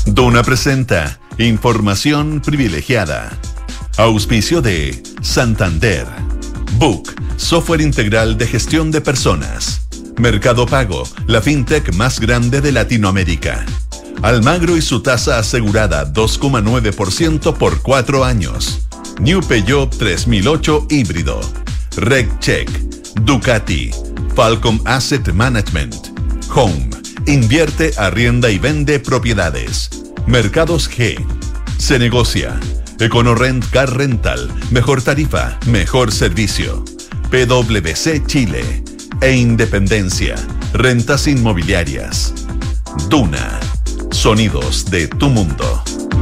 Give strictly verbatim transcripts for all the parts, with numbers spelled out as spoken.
Duna presenta información privilegiada. Auspicio de Santander. Book, software integral de gestión de personas. Mercado Pago, la fintech más grande de Latinoamérica. Almagro y su tasa asegurada dos coma nueve por ciento por cuatro años. New Peugeot tres mil ocho híbrido. RegCheck. Ducati. Falcom Asset Management. Home. Invierte, arrienda y vende propiedades. Mercados G. Se negocia. EconoRent Car Rental. Mejor tarifa, mejor servicio. P W C Chile. E Independencia. Rentas inmobiliarias. Duna. Sonidos de tu mundo.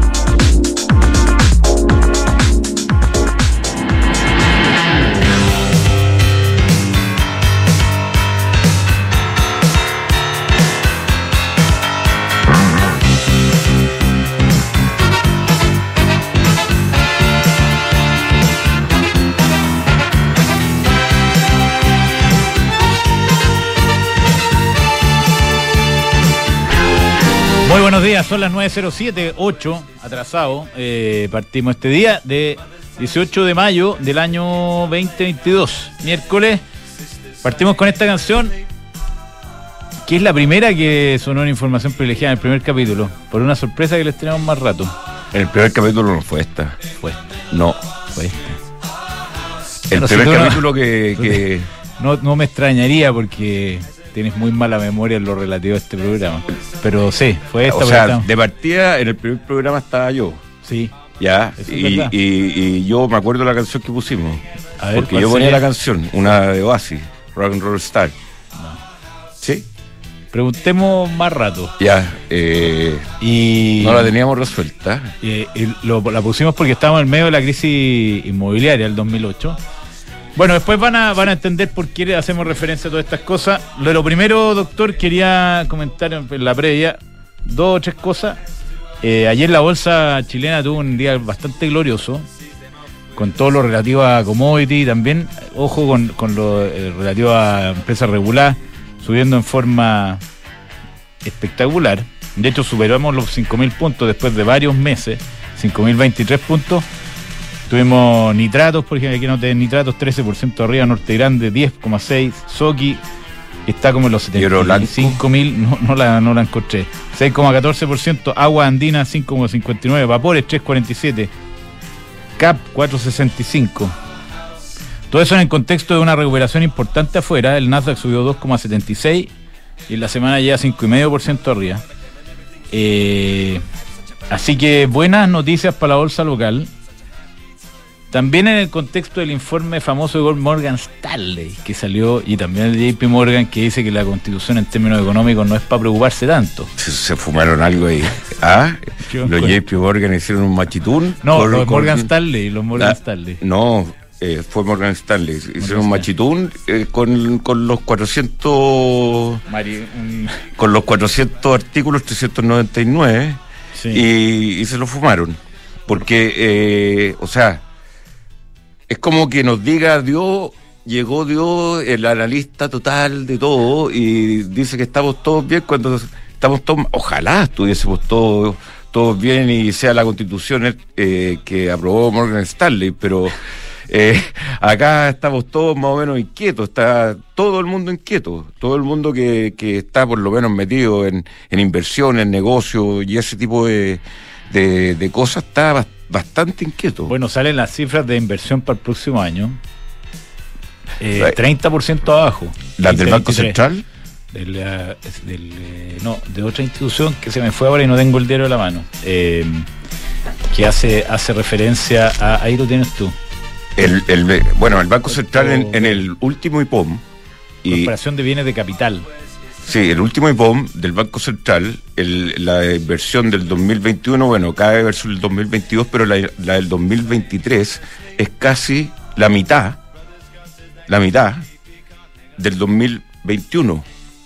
Muy buenos días, son las nueve cero siete, ocho, atrasado, eh, partimos este día de dieciocho de mayo del año veinte veintidós, miércoles. Partimos con esta canción, que es la primera que sonó en Información Privilegiada en el primer capítulo, por una sorpresa que les tenemos más rato. En el primer capítulo no fue esta. Fue esta. No. Fue esta. El Pero primer si tú capítulo no, que... que... No, no me extrañaría porque... tienes muy mala memoria en lo relativo a este programa. Pero sí, fue esta. O sea, estamos... de partida, en el primer programa estaba yo. Sí. Ya, y, es y, y yo me acuerdo de la canción que pusimos. A ver, porque yo ponía sería? la canción, una de Oasis, Rock and Roll Star. No. ¿Sí? Preguntemos más rato. Ya, eh, y no la teníamos resuelta. Y, y lo, la pusimos porque estábamos en medio de la crisis inmobiliaria del dos mil ocho. Bueno, después van a, van a entender por qué hacemos referencia a todas estas cosas. Lo, lo primero, doctor, quería comentar en, en la previa dos o tres cosas. Eh, ayer la bolsa chilena tuvo un día bastante glorioso, con todo lo relativo a commodity también. Ojo con, con lo eh, relativo a empresas reguladas, subiendo en forma espectacular. De hecho, superamos los cinco mil puntos después de varios meses, cinco mil veintitrés puntos. Tuvimos nitratos, por ejemplo, aquí no te nitratos, trece por ciento arriba, Norte Grande, diez coma seis, Soki está como en los setenta y cinco mil, no, no, la, no la encontré, seis coma catorce por ciento, Agua Andina, cinco coma cincuenta y nueve, Vapores, tres coma cuarenta y siete, C A P, cuatro coma sesenta y cinco. Todo eso en el contexto de una recuperación importante afuera. El Nasdaq subió dos coma setenta y seis y en la semana llega cinco coma cinco por ciento arriba. Eh, así que buenas noticias para la bolsa local. También en el contexto del informe famoso de Morgan Stanley, que salió, y también el J P Morgan, que dice que la constitución en términos económicos no es para preocuparse tanto. Se, se fumaron algo ahí. ¿Ah? Los J P Morgan hicieron un machitún. No, con, los con, Morgan Stanley, los Morgan la, Stanley. No, eh, fue Morgan Stanley. Hicieron Morgan un machitún eh, con, con los cuatrocientos... Mari, un... Con los cuatrocientos artículos trescientos noventa y nueve, sí. y, y se lo fumaron. Porque, eh, o sea... Es como que nos diga Dios, llegó Dios, el analista total de todo, y dice que estamos todos bien cuando estamos todos, ojalá estuviésemos todos, todos bien y sea la constitución eh, que aprobó Morgan Stanley, pero eh, acá estamos todos más o menos inquietos, está todo el mundo inquieto, todo el mundo que, que está por lo menos metido en, en inversión, en negocio y ese tipo de, de, de cosas está bastante bastante inquieto. Bueno, salen las cifras de inversión para el próximo año. Eh, treinta por ciento abajo. ¿Las del Banco Central? Del, uh, del, eh, no, de otra institución que se me fue ahora y no tengo el diario a la mano. Eh, que hace hace referencia a... Ahí lo tienes tú. El, el, bueno, el Banco Central en, en el último I P O M... Corporación de Bienes de Capital. Sí, el último I P O M del Banco Central, el, la inversión del dos mil veintiuno, bueno, cae versus el dos mil veintidós, pero la, la del dos mil veintitrés es casi la mitad, la mitad del dos mil veintiuno.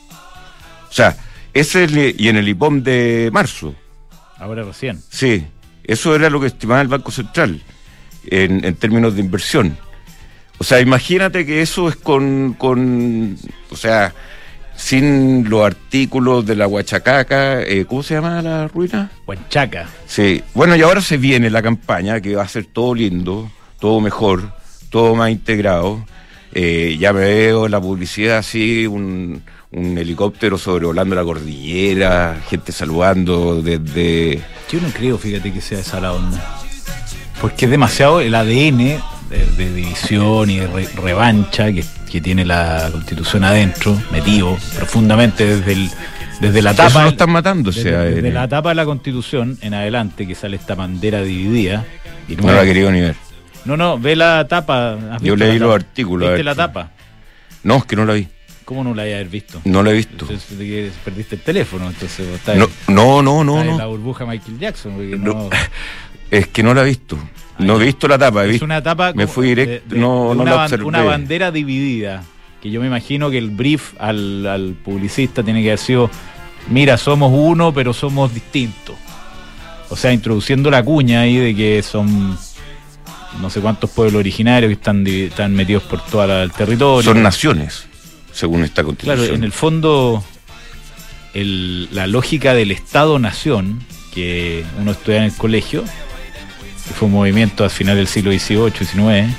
O sea, ese es el, y en el I P O M de marzo. Ahora recién. Sí, eso era lo que estimaba el Banco Central en, en términos de inversión. O sea, imagínate que eso es con, con o sea... sin los artículos de la Huachacaca, eh, ¿cómo se llama la ruina? Huanchaca. Sí, bueno, y ahora se viene la campaña, que va a ser todo lindo, todo mejor, todo más integrado. Eh, ya me veo la publicidad así, un, un helicóptero sobrevolando la cordillera, gente saludando desde... Yo no creo, fíjate, que sea esa la onda. Porque es demasiado el A D N de, de división y de re, revancha que, que tiene la Constitución adentro, metido profundamente desde el, desde la tapa. Eso lo están matando, desde, ese A D N. Desde la tapa de la Constitución en adelante, que sale esta bandera dividida. Y no la he querido ni ver. No, no, ve la tapa. Yo leí los artículos. ¿Viste la tapa? No, es que no la vi. ¿Cómo no la hayas haber visto? No la he visto. Entonces, perdiste el teléfono, entonces está no, en, no, no, no, no. En la burbuja Michael Jackson. No, no... Es que no la he visto. No he visto la tapa. He es visto, una tapa. Me fui directo. De, de, no, de no una, la observé. Una bandera dividida. Que yo me imagino que el brief al, al publicista tiene que haber sido: mira, somos uno, pero somos distintos. O sea, introduciendo la cuña ahí de que son no sé cuántos pueblos originarios que están, están metidos por todo el territorio. Son naciones, según esta Constitución. Claro, en el fondo, el, la lógica del Estado-Nación, que uno estudia en el colegio, que fue un movimiento al final del siglo dieciocho, diecinueve,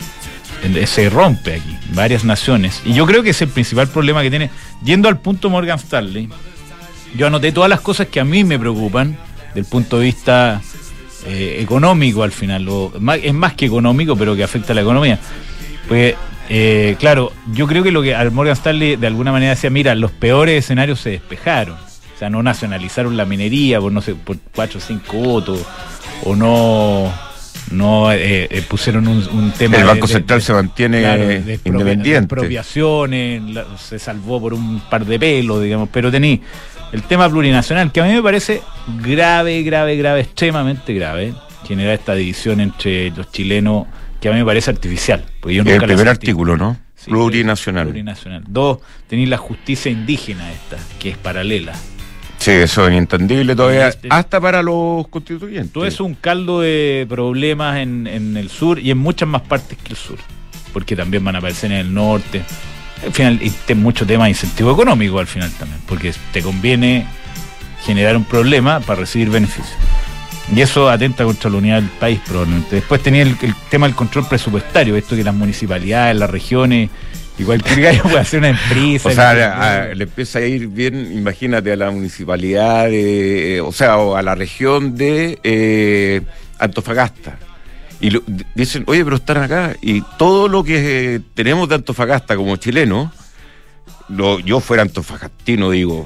se rompe aquí, varias naciones. Y yo creo que es el principal problema que tiene. Yendo al punto Morgan Stanley, yo anoté todas las cosas que a mí me preocupan, del punto de vista eh, económico al final, o, es más que económico, pero que afecta a la economía. Pues, eh, claro, yo creo que lo que al Morgan Stanley de alguna manera decía, mira, los peores escenarios se despejaron. O sea, no nacionalizaron la minería por no sé, por cuatro o cinco votos, o no, no eh, eh, pusieron un, un tema. El Banco de, Central de, se mantiene claro, de independiente. Expropiaciones, se salvó por un par de pelos, digamos, pero tení el tema plurinacional, que a mí me parece grave, grave, grave, extremadamente grave, generar esta división entre los chilenos, que a mí me parece artificial. Porque yo nunca el primer artículo, ¿no? Sí, plurinacional. Plurinacional. Dos, tenéis la justicia indígena esta, que es paralela. Sí, eso es inentendible todavía, este, hasta para los constituyentes. Todo eso es un caldo de problemas en, en el sur y en muchas más partes que el sur, porque también van a aparecer en el norte. Al final, y mucho tema de incentivo económico al final también, porque te conviene generar un problema para recibir beneficios. Y eso atenta contra la unidad del país probablemente. Después tenía el, el tema del control presupuestario, esto que las municipalidades, las regiones, igual que gallo puede hacer una empresa. O sea, a, a, le empieza a ir bien, imagínate, a la municipalidad, de, o sea, o a la región de eh, Antofagasta. Y lo, dicen, oye, pero están acá. Y todo lo que eh, tenemos de Antofagasta como chilenos, lo, yo fuera antofagastino, digo,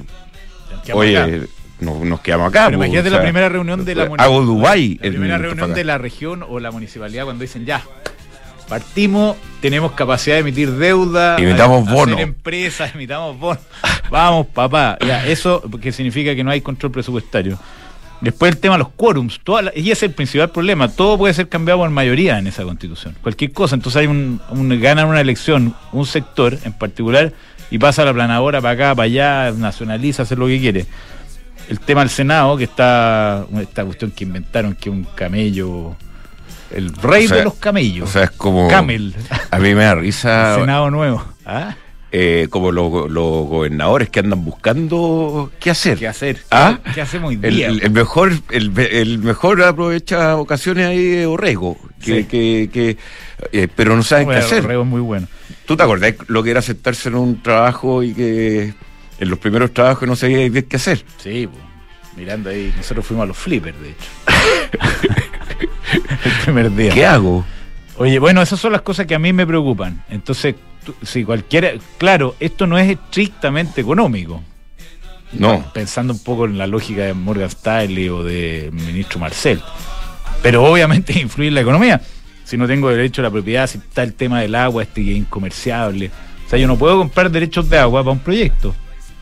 oye, no, nos quedamos acá. Pero imagínate, o sea, la primera reunión de la municipalidad. Hago Dubái. La primera reunión de la región o la municipalidad cuando dicen, ya, partimos, tenemos capacidad de emitir deuda, imitamos bonos, hacer empresas, imitamos bonos. Vamos, papá. Ya, eso que significa que no hay control presupuestario. Después el tema de los quórums, la, y ese es el principal problema, todo puede ser cambiado por mayoría en esa Constitución, cualquier cosa. Entonces hay un, un ganan una elección, un sector en particular, y pasa la planadora para acá, para allá, nacionaliza, hace lo que quiere. El tema del Senado, que está, esta cuestión que inventaron, que es un camello, el rey, o sea, de los camellos. O sea, es como... Camel. A mí me da risa... El Senado nuevo. ¿Ah? Eh, como los, los gobernadores que andan buscando qué hacer. ¿Qué hacer? ¿Ah? ¿Qué hacemos hoy día? El, el mejor el, el mejor aprovecha ocasiones ahí de Orrego, que, sí. que, que eh, pero no saben bueno, qué hacer. Orrego es muy bueno. ¿Tú te acordás lo que era sentarse en un trabajo y que en los primeros trabajos no sabía bien qué hacer? Sí, pues, mirando ahí, nosotros fuimos a los flippers, de hecho. El primer día. ¿Qué hago? Oye, bueno, esas son las cosas que a mí me preocupan. Entonces, si cualquiera, claro, esto no es estrictamente económico. No. Pensando un poco en la lógica de Morgan Stanley o de ministro Marcel. Pero obviamente influye en la economía. Si no tengo derecho a la propiedad, si está el tema del agua, este que es incomerciable. O sea, yo no puedo comprar derechos de agua para un proyecto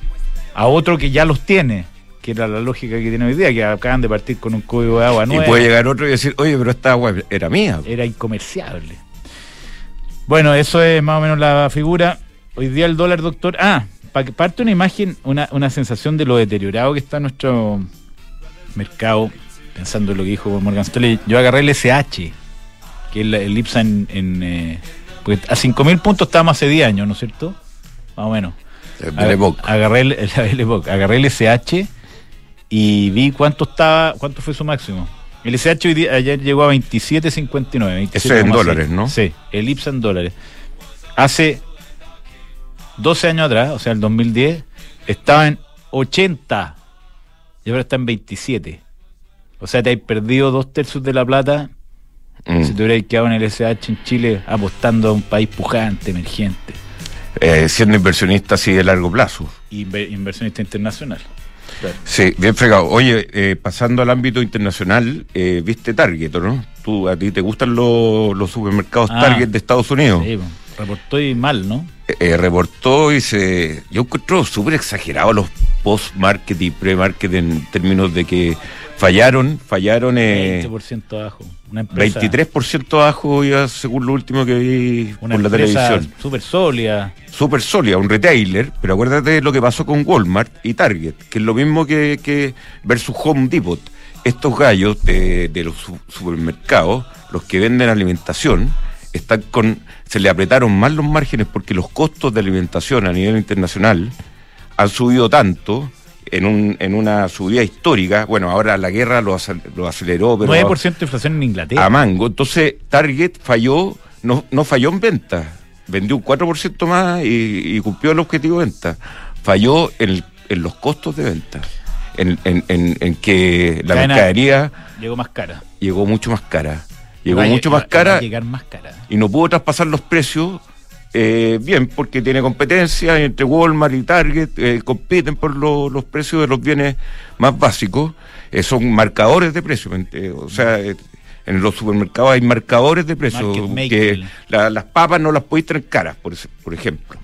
a otro que ya los tiene, que era la lógica que tiene hoy día, que acaban de partir con un código de agua nuevo. Y puede llegar otro y decir, oye, pero esta agua era mía. Era incomerciable. Bueno, eso es más o menos la figura. Hoy día el dólar, doctor... Ah, para que parte una imagen, una, una sensación de lo deteriorado que está nuestro mercado, pensando en lo que dijo Morgan Stanley. Yo agarré el S H, que es el, el IPSA en... en eh, porque a cinco mil puntos estábamos hace diez años, ¿no es cierto? Más o menos. Belle Époque. Agarré el, el, el Époque, agarré el S H y vi cuánto estaba, cuánto fue su máximo. El S H hoy día, ayer llegó a veintisiete cincuenta y nueve. Eso es en dólares, ¿no? Sí, el I P S A en dólares. Hace doce años atrás, o sea, el dos mil diez, estaba en ochenta y ahora está en veintisiete. O sea, te has perdido dos tercios de la plata mm. si te hubieras quedado en el S H en Chile apostando a un país pujante, emergente. Eh, siendo inversionista así de largo plazo. Inver- inversionista internacional. Claro. Sí, bien fregado. Oye, eh, pasando al ámbito internacional, eh, ¿viste Target, no? ¿Tú, a ti te gustan los, los supermercados ah, Target de Estados Unidos? Sí, reportó y mal, ¿no? Eh, eh, reportó y se... Yo encuentro súper exagerado los post-market y pre-market en términos de que fallaron, fallaron... Eh, veinte por ciento abajo. Una empresa, veintitrés por ciento abajo ya según lo último que vi una por la televisión. Súper sólida. Súper sólida, un retailer, pero acuérdate de lo que pasó con Walmart y Target, que es lo mismo que, que versus Home Depot. Estos gallos de, de los supermercados, los que venden alimentación, están con, se le apretaron más los márgenes porque los costos de alimentación a nivel internacional han subido tanto en un en una subida histórica. Bueno, ahora la guerra lo, lo aceleró, pero nueve por ciento de inflación en Inglaterra. A mango. Entonces Target falló, no, no falló en venta, vendió un cuatro por ciento más y, y cumplió el objetivo de venta. Falló en, en los costos de venta, en, en, en, en que la Cadena mercadería llegó más cara. Llegó mucho más cara. Llegó va mucho va, más cara, va a llegar más cara y no pudo traspasar los precios eh, bien, porque tiene competencia entre Walmart y Target, eh, compiten por lo, los precios de los bienes más básicos, eh, son marcadores de precios, eh, o sea, eh, en los supermercados hay marcadores de precios, que la, las papas no las podéis tener caras, por, por ejemplo.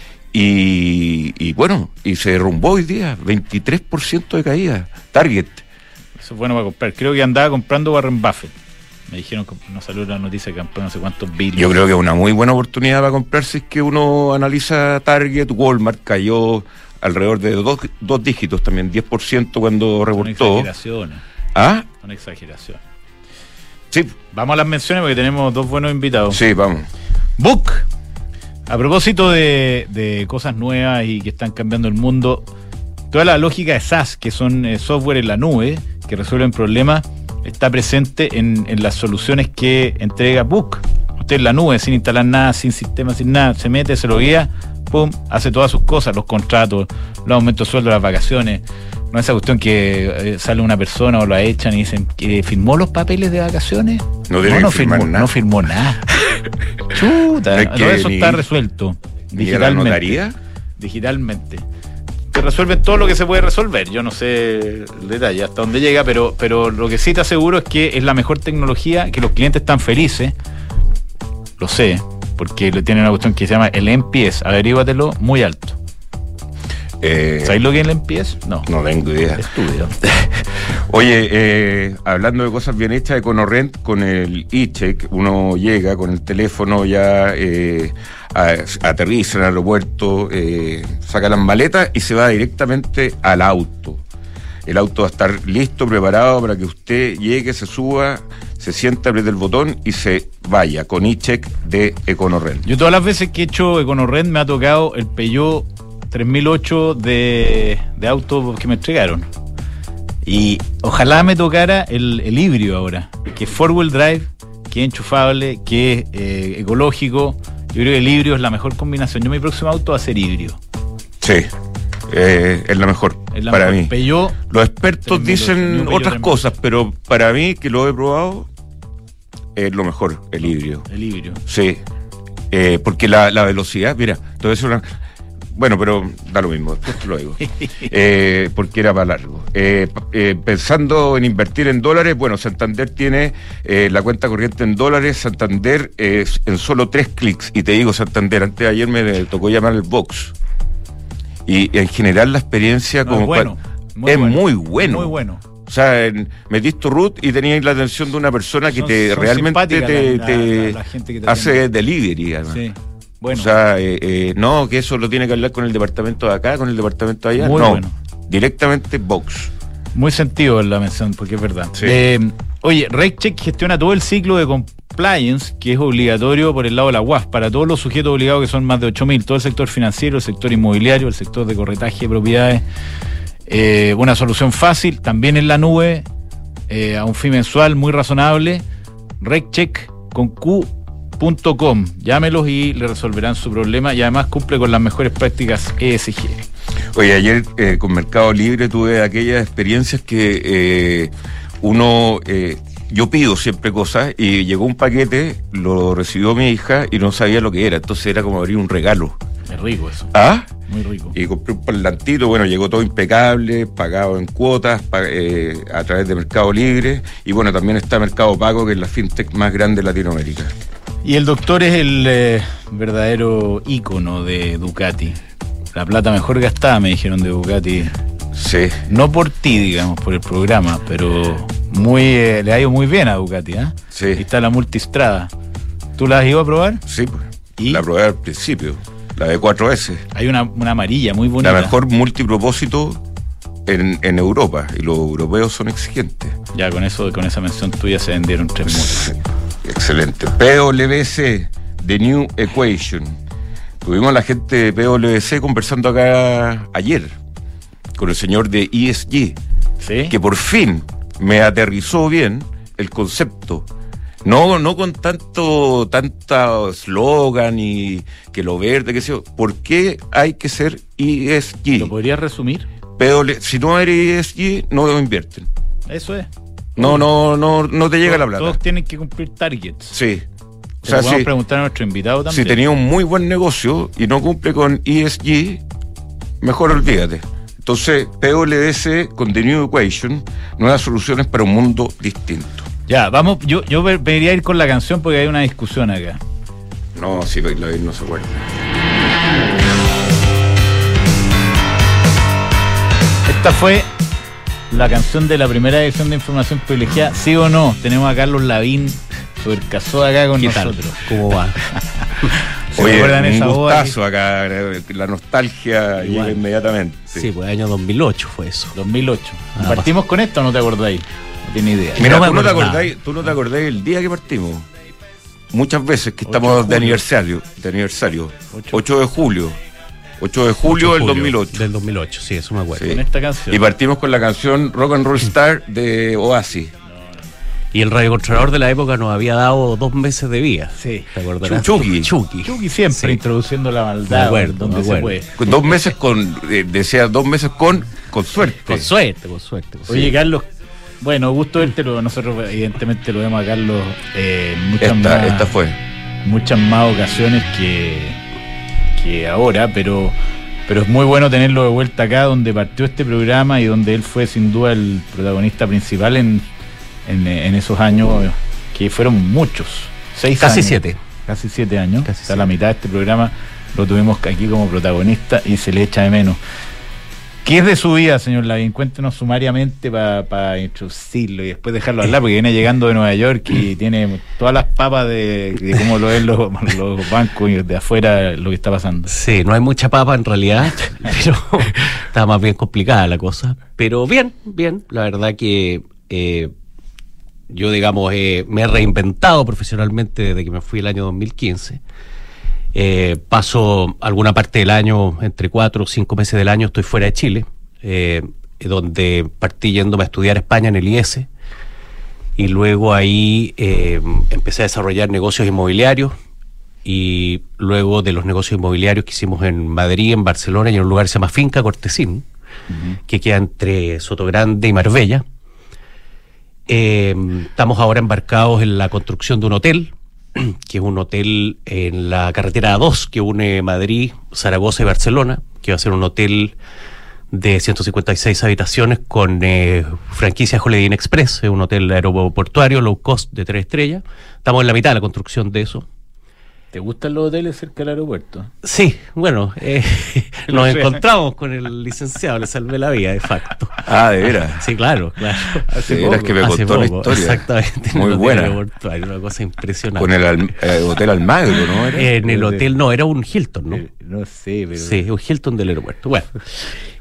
Y, y bueno, y se derrumbó hoy día, veintitrés por ciento de caída, Target. Eso es bueno para comprar, creo que andaba comprando Warren Buffett. Me dijeron que no salió la noticia que compró no sé cuántos billones. Yo creo que es una muy buena oportunidad para comprarse, es que uno analiza Target. Walmart cayó alrededor de dos, dos dígitos también, diez por ciento cuando reportó. Son exageraciones. ¿Ah? Son exageraciones. Sí. Vamos a las menciones porque tenemos dos buenos invitados. Sí, vamos. Book. A propósito de, de cosas nuevas y que están cambiando el mundo, toda la lógica de SaaS, que son eh, software en la nube, que resuelven problemas, está presente en, en las soluciones que entrega Book. Usted en la nube, sin instalar nada, sin sistema, sin nada, se mete, se lo guía, pum, hace todas sus cosas, los contratos, los aumentos de sueldo, las vacaciones. No es esa cuestión que eh, sale una persona o la echan y dicen que firmó los papeles de vacaciones. No, no, no firmó nada. No firmó nada. Chuta, es todo eso ni, está resuelto. Digitalmente. ¿La notaría? Digitalmente. Se resuelve todo lo que se puede resolver. Yo no sé el detalle hasta dónde llega, pero, pero lo que sí te aseguro es que es la mejor tecnología, que los clientes están felices. Lo sé, porque le tienen una cuestión que se llama el N P S, averíguatelo, muy alto. Eh, ¿Sabéis lo que es el N P S? No. No tengo idea. Estudio. Oye, eh, hablando de cosas bien hechas, EconoRent con el e-check, uno llega con el teléfono ya, eh, a, aterriza en el aeropuerto, eh, saca las maletas y se va directamente al auto. El auto va a estar listo, preparado para que usted llegue, se suba, se sienta, apriete el botón y se vaya con e-check de EconoRent. Yo todas las veces que he hecho EconoRent me ha tocado el Peugeot tres mil ocho de, de auto que me entregaron. Y ojalá me tocara el, el híbrido ahora, que es four wheel drive, que es enchufable, que es eh, ecológico. Yo creo que el híbrido es la mejor combinación. Yo mi próximo auto va a ser híbrido. Sí, eh, es la mejor es la para mejor. mí. Peugeot, Los expertos dicen otras cosas, pero para mí, que lo he probado, es lo mejor, el híbrido. El híbrido. Sí, eh, porque la, la velocidad, mira, te voy a decir una... Bueno, pero da lo mismo, después te lo digo. Eh, porque era para largo. Eh, eh, pensando en invertir en dólares, bueno, Santander tiene eh, la cuenta corriente en dólares, Santander eh, en solo tres clics. Y te digo, Santander, antes de ayer me tocó llamar el Vox. Y en general la experiencia no, como es, bueno, pa- muy es bueno, muy bueno. Muy bueno. O sea, en, metís tu root y tenías la atención de una persona que son, te son realmente te, la, te, la, la gente que te hace atiende. delivery, además. Sí. Bueno. O sea, eh, eh, no, que eso lo tiene que hablar con el departamento de acá, con el departamento de allá. Muy no, bueno. Directamente Vox. Muy sentido la mención, porque es verdad. Sí. Eh, oye, RegCheck gestiona todo el ciclo de compliance, que es obligatorio por el lado de la U A F, para todos los sujetos obligados, que son más de ocho mil, todo el sector financiero, el sector inmobiliario, el sector de corretaje de propiedades. Eh, una solución fácil, también en la nube, eh, a un fee mensual muy razonable. RegCheck con Q punto com. Llámelos y le resolverán su problema, y además cumple con las mejores prácticas E S G. Oye, ayer eh, con Mercado Libre tuve aquellas experiencias que eh, uno, eh, yo pido siempre cosas y llegó un paquete, lo recibió mi hija y no sabía lo que era, entonces era como abrir un regalo. Es rico eso. ¿Ah? Muy rico. Y compré un parlantito, bueno, llegó todo impecable, pagado en cuotas, pa- eh, a través de Mercado Libre, y bueno, también está Mercado Pago, que es la fintech más grande de Latinoamérica. Y el doctor es el eh, verdadero ícono de Ducati. La plata mejor gastada, me dijeron, de Ducati. Sí. No por ti, digamos, por el programa, pero muy eh, le ha ido muy bien a Ducati, ¿eh? Sí. Y está la Multistrada. ¿Tú la has ido a probar? Sí, pues. ¿Y? La probé al principio, la de cuatro S. Hay una, una amarilla muy bonita. La mejor multipropósito en, en Europa, y los europeos son exigentes. Ya, con eso, con esa mención tuya se vendieron tres motos. Excelente. P W C, The New Equation. Tuvimos a la gente de P W C conversando acá ayer con el señor de E S G, ¿Sí? que por fin me aterrizó bien el concepto. No, no con tanto, tanta eslogan y que lo verde, que sé yo. ¿Por qué hay que ser E S G? ¿Lo podrías resumir? P W, si no eres E S G, no lo invierten. Eso es. No, no, no, no te llega todos, la plata. Todos tienen que cumplir targets. Sí. O Se sea, lo podemos si, preguntar a nuestro invitado también. si tenía un muy buen negocio y no cumple con E S G, mejor olvídate. Entonces, P W C con The New Equation, nuevas soluciones para un mundo distinto. Ya, vamos, yo, yo debería ir con la canción porque hay una discusión acá. No, si la no se acuerda. Esta fue la canción de la primera edición de Información Privilegiada, ¿sí o no? Tenemos a Carlos Lavín, supercasó acá con ¿Qué nosotros. tal? ¿Cómo va? ¿Se Oye, recuerdan un esa boda? gustazo acá, la nostalgia Igual. llega inmediatamente. Sí, pues año dos mil ocho fue eso. dos mil ocho. Ah, ¿Partimos con esto o no te acordáis? No tiene idea. Mira, No me tú, no te acordaba. acordáis, tú no te acordáis el día que partimos. Muchas veces que ocho de estamos de julio. aniversario, de aniversario. Ocho. ocho de julio. ocho de julio del dos mil ocho. Del dos mil ocho, sí, eso me acuerdo. Sí. Con esta canción. Y partimos con la canción Rock and Roll Star de Oasis. Y el radiocontrolador de la época nos había dado dos meses de vida. Sí. ¿Te acordarás? Chucky. Chucky. Chucky siempre Sí. introduciendo la Me maldad acuerdo, donde me se acuerdo. puede. Con dos meses con, eh, decía dos meses con, con suerte. Con suerte, con suerte. con Oye, suerte. Carlos, bueno, gusto verte, lo- nosotros evidentemente lo vemos a Carlos eh, en muchas, Esta, más, esta fue. muchas más ocasiones que, que ahora, pero, pero es muy bueno tenerlo de vuelta acá, donde partió este programa y donde él fue sin duda el protagonista principal en, en, en esos años, que fueron muchos, seis Casi años. siete. Casi siete años. Casi Hasta la mitad de este programa lo tuvimos aquí como protagonista y se le echa de menos. ¿Qué es de su vida, señor Lavín? Cuéntenos sumariamente para pa introducirlo y después dejarlo hablar, porque viene llegando de Nueva York y tiene todas las papas de, de cómo lo ven los, los bancos y de afuera lo que está pasando. Sí, no hay mucha papa en realidad, pero está más bien complicada la cosa. Pero bien, bien, la verdad que eh, yo, digamos, eh, me he reinventado profesionalmente desde que me fui el año dos mil quince. Eh, paso alguna parte del año, entre cuatro o cinco meses del año, estoy fuera de Chile, eh, donde partí yéndome a estudiar a España en el I E S, y luego ahí eh, empecé a desarrollar negocios inmobiliarios, y luego de los negocios inmobiliarios que hicimos en Madrid, en Barcelona y en un lugar que se llama Finca Cortesín, uh-huh. que queda entre Sotogrande y Marbella. Eh, estamos ahora embarcados en la construcción de un hotel, que es un hotel en la carretera A dos que une Madrid, Zaragoza y Barcelona, que va a ser un hotel de ciento cincuenta y seis habitaciones con eh, franquicia Holiday Inn Express, es un hotel aeroportuario low cost de tres estrellas. Estamos en la mitad de la construcción de eso. ¿Te gustan los hoteles cerca del aeropuerto? Sí, bueno, eh, No nos sé. encontramos con el licenciado, le salvé la vida, de facto. Ah, de veras. Sí, claro, claro. Hace De veras poco. que me Hace contó la poco, historia. exactamente. en Muy el hotel buena. aeroportuario, una cosa impresionante. Con el Al- eh, Hotel Almagro, ¿no? Era? En el hotel, no, era un Hilton, ¿no? Eh, No sé, pero... Sí, un Hilton del aeropuerto. Bueno,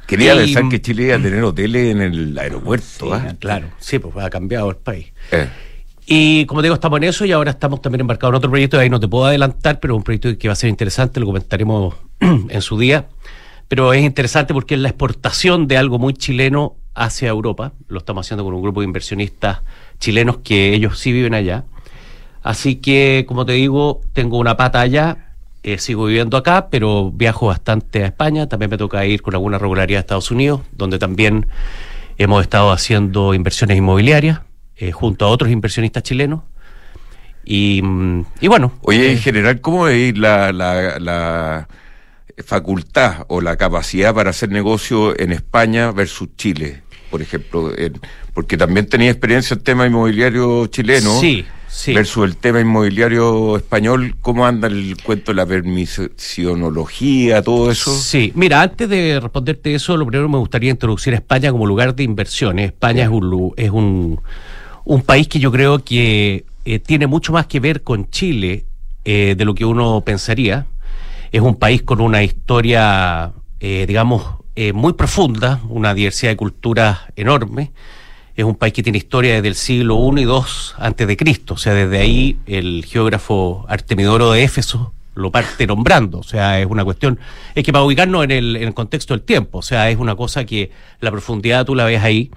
Quería y, pensar que Chile iba a tener hoteles en el aeropuerto. Sí, ¿eh? claro, sí, pues ha cambiado el país. Eh. Y como te digo, estamos en eso y ahora estamos también embarcados en otro proyecto, de ahí no te puedo adelantar, pero es un proyecto que va a ser interesante, lo comentaremos en su día. Pero es interesante porque es la exportación de algo muy chileno hacia Europa. Lo estamos haciendo con un grupo de inversionistas chilenos que ellos sí viven allá. Así que, como te digo, tengo una pata allá, eh, sigo viviendo acá, pero viajo bastante a España. También me toca ir con alguna regularidad a Estados Unidos, donde también hemos estado haciendo inversiones inmobiliarias eh, junto a otros inversionistas chilenos. Y, y bueno. Oye, eh, en general, ¿cómo veis la, la, la facultad o la capacidad para hacer negocio en España versus Chile, por ejemplo? En, porque también tenía experiencia en tema inmobiliario chileno. Sí. Sí. Versus el tema inmobiliario español, ¿cómo anda el cuento de la permisionología, todo eso? Sí, mira, antes de responderte eso, lo primero me gustaría introducir a España como lugar de inversiones. España es un es un, un país que yo creo que eh, tiene mucho más que ver con Chile eh, de lo que uno pensaría. Es un país con una historia, eh, digamos, eh, muy profunda, una diversidad de culturas enorme. Es un país que tiene historia desde el siglo primero y dos antes de Cristo, o sea, desde ahí el geógrafo Artemidoro de Éfeso lo parte nombrando, o sea, es una cuestión, es que para ubicarnos en el, en el contexto del tiempo, o sea, es una cosa que la profundidad tú la ves ahí,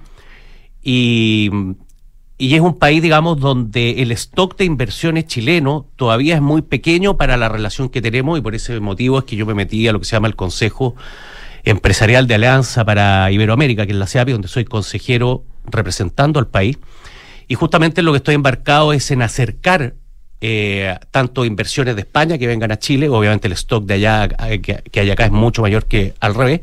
y, y es un país, digamos, donde el stock de inversiones chileno todavía es muy pequeño para la relación que tenemos, y por ese motivo es que yo me metí a lo que se llama el Consejo Empresarial de Alianza para Iberoamérica, que es la CEAPI, donde soy consejero representando al país, y justamente lo que estoy embarcado es en acercar eh, tanto inversiones de España que vengan a Chile, obviamente el stock de allá que, que hay acá es mucho mayor que al revés,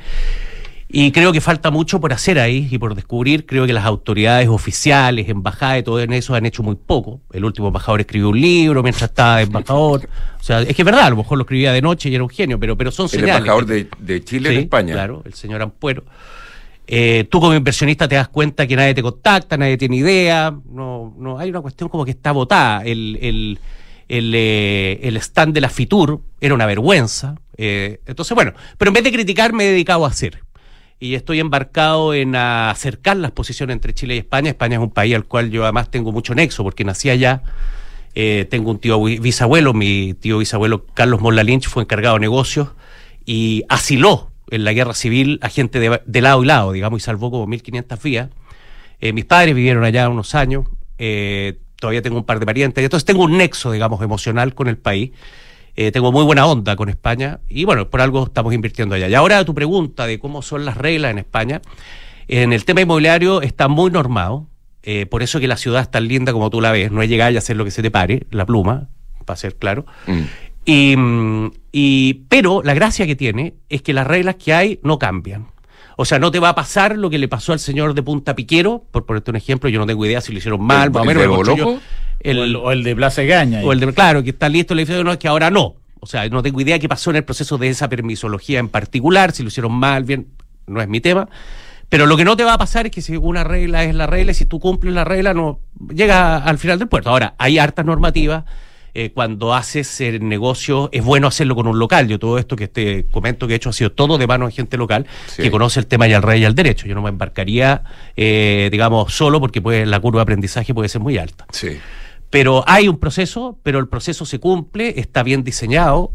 y creo que falta mucho por hacer ahí y por descubrir. Creo que las autoridades oficiales, embajadas y todo en eso han hecho muy poco. El último embajador escribió un libro mientras estaba de embajador, o sea, es que es verdad, a lo mejor lo escribía de noche y era un genio, pero, pero son el señales. El embajador de, de Chile sí, en España. Claro, el señor Ampuero. Eh, tú como inversionista te das cuenta que nadie te contacta, nadie tiene idea, no, no hay una cuestión como que está botada. El, el, el, eh, el stand de la Fitur era una vergüenza. Eh, entonces, bueno, pero en vez de criticar me he dedicado a hacer. Y estoy embarcado en acercar las posiciones entre Chile y España. España es un país al cual yo además tengo mucho nexo, porque nací allá. Eh, tengo un tío bisabuelo, mi tío bisabuelo Carlos Molla Lynch fue encargado de negocios y asiló en la guerra civil a gente de, de lado y lado, digamos, y salvó como mil quinientas vidas. Eh, mis padres vivieron allá unos años, eh, todavía tengo un par de parientes, entonces tengo un nexo, digamos, emocional con el país, eh, tengo muy buena onda con España, y bueno, por algo estamos invirtiendo allá. Y ahora tu pregunta de cómo son las reglas en España, en el tema inmobiliario está muy normado, eh, por eso que la ciudad es tan linda como tú la ves, no es llegar y hacer lo que se te pare, la pluma, para ser claro. Mm. Y, y, pero la gracia que tiene es que las reglas que hay no cambian. O sea, no te va a pasar lo que le pasó al señor de Punta Piquero, por ponerte un ejemplo, yo no tengo idea si lo hicieron mal, más o menos. ¿El de Boloco? El, o, el, o el de Plaza Egaña. O el de, claro, que está listo el edificio, no, es que ahora no. O sea, no tengo idea qué pasó en el proceso de esa permisología en particular, si lo hicieron mal, bien, no es mi tema. Pero lo que no te va a pasar es que si una regla es la regla, y si tú cumples la regla, no llega al final del puerto. Ahora, hay hartas normativas. Eh, cuando haces el negocio, es bueno hacerlo con un local. Yo todo esto que te comento que he hecho ha sido todo de mano de gente local, sí, que conoce el tema y al rey y al derecho. Yo no me embarcaría, eh, digamos, solo porque pues, la curva de aprendizaje puede ser muy alta. Sí. Pero hay un proceso, pero el proceso se cumple, está bien diseñado,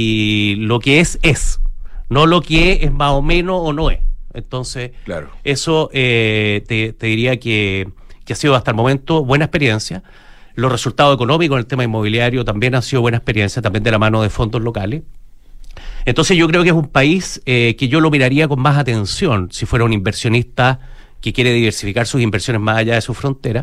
y lo que es, es. No lo que es más o menos o no es. Entonces, claro, eso eh, te, te diría que, que ha sido hasta el momento buena experiencia. Los resultados económicos en el tema inmobiliario también han sido buena experiencia, también de la mano de fondos locales. Entonces yo creo que es un país eh, que yo lo miraría con más atención si fuera un inversionista que quiere diversificar sus inversiones más allá de su frontera.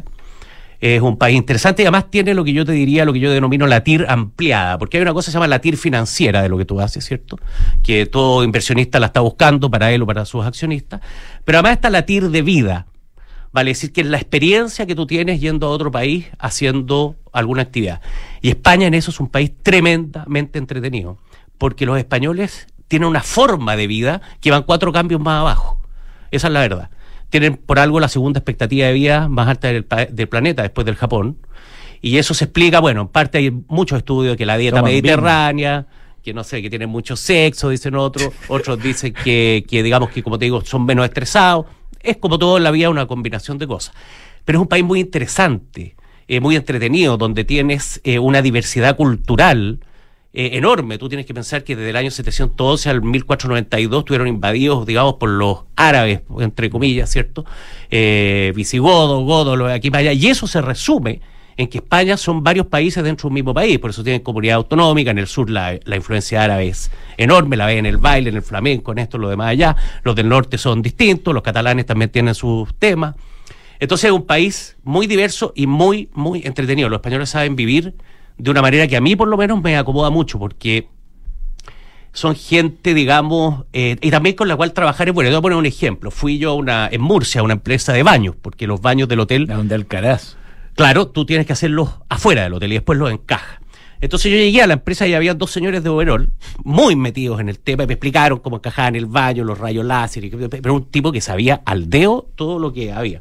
Es un país interesante y además tiene lo que yo te diría, lo que yo denomino la T I R ampliada, porque hay una cosa que se llama la T I R financiera de lo que tú haces, ¿cierto? Que todo inversionista la está buscando para él o para sus accionistas, pero además está la T I R de vida. Vale decir que es la experiencia que tú tienes yendo a otro país haciendo alguna actividad. Y España en eso es un país tremendamente entretenido, porque los españoles tienen una forma de vida que van cuatro cambios más abajo. Esa es la verdad. Tienen por algo la segunda expectativa de vida más alta del, del planeta después del Japón. Y eso se explica, bueno, en parte hay muchos estudios que la dieta Toman mediterránea, que no sé, que tienen mucho sexo, dicen otros, otros dicen que, que digamos que, como te digo, son menos estresados. Es como todo en la vida una combinación de cosas. Pero es un país muy interesante, eh, muy entretenido, donde tienes eh, una diversidad cultural eh, enorme. Tú tienes que pensar que desde el año setecientos once al mil cuatrocientos noventa y dos estuvieron invadidos, digamos, por los árabes, entre comillas, ¿cierto? Eh, visigodos, godos, los de aquí para allá. Y eso se resume en que España son varios países dentro de un mismo país, por eso tienen comunidad autonómica. En el sur la, la influencia árabe es enorme, la ve en el baile, en el flamenco, en esto, lo demás allá. Los del norte son distintos, los catalanes también tienen sus temas. Entonces es un país muy diverso y muy, muy entretenido. Los españoles saben vivir de una manera que a mí por lo menos me acomoda mucho, porque son gente, digamos, eh, y también con la cual trabajar es bueno. Te voy a poner un ejemplo. Fui yo a una, en Murcia a una empresa de baños, porque los baños del hotel... ¿A dónde Alcaraz? Claro, tú tienes que hacerlos afuera del hotel y después los encajas. Entonces yo llegué a la empresa y había dos señores de overol muy metidos en el tema y me explicaron cómo encajaban el baño, los rayos láser, y, pero un tipo que sabía al dedo todo lo que había.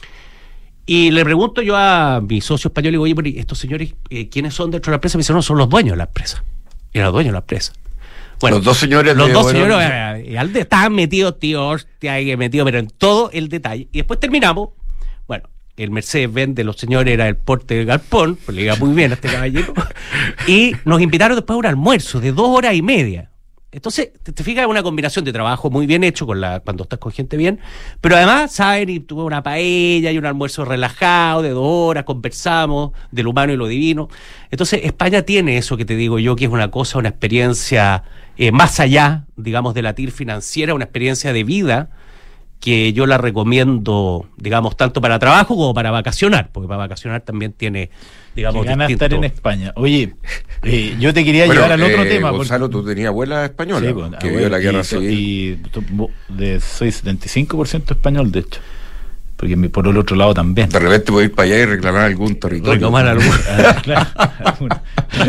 Y le pregunto yo a mi socio español, y digo, oye, estos señores, eh, ¿quiénes son dentro de la empresa? Me dicen, no, son los dueños de la empresa. Y eran los dueños de la empresa. Bueno, los dos señores los de dos overol. señores eh, al de, estaban metidos, tío, hostia, metidos, pero en todo el detalle. Y después terminamos, bueno, el Mercedes-Benz de los señores era el porte del galpón, pues le iba muy bien a este caballero, y nos invitaron después a un almuerzo de dos horas y media. Entonces, te, te fijas, es una combinación de trabajo muy bien hecho con la cuando estás con gente bien, pero además, saben, y tuve una paella y un almuerzo relajado de dos horas, conversamos de lo humano y lo divino. Entonces, España tiene eso que te digo yo, que es una cosa, una experiencia eh, más allá, digamos, de la tir financiera, una experiencia de vida, que yo la recomiendo, digamos, tanto para trabajo como para vacacionar, porque para vacacionar también tiene, digamos, que gana distinto... estar en España. Oye, eh, yo te quería Bueno, llevar al otro eh, tema. Gonzalo, porque... tú tenías abuela española, Sí, pues, que abuela, vivió la guerra y, civil. Y tú- de, soy setenta y cinco por ciento español, de hecho. Porque mi- por el otro lado también. De repente puedes ir para allá y reclamar algún territorio. Reclamar algún... Ah, claro, alguna,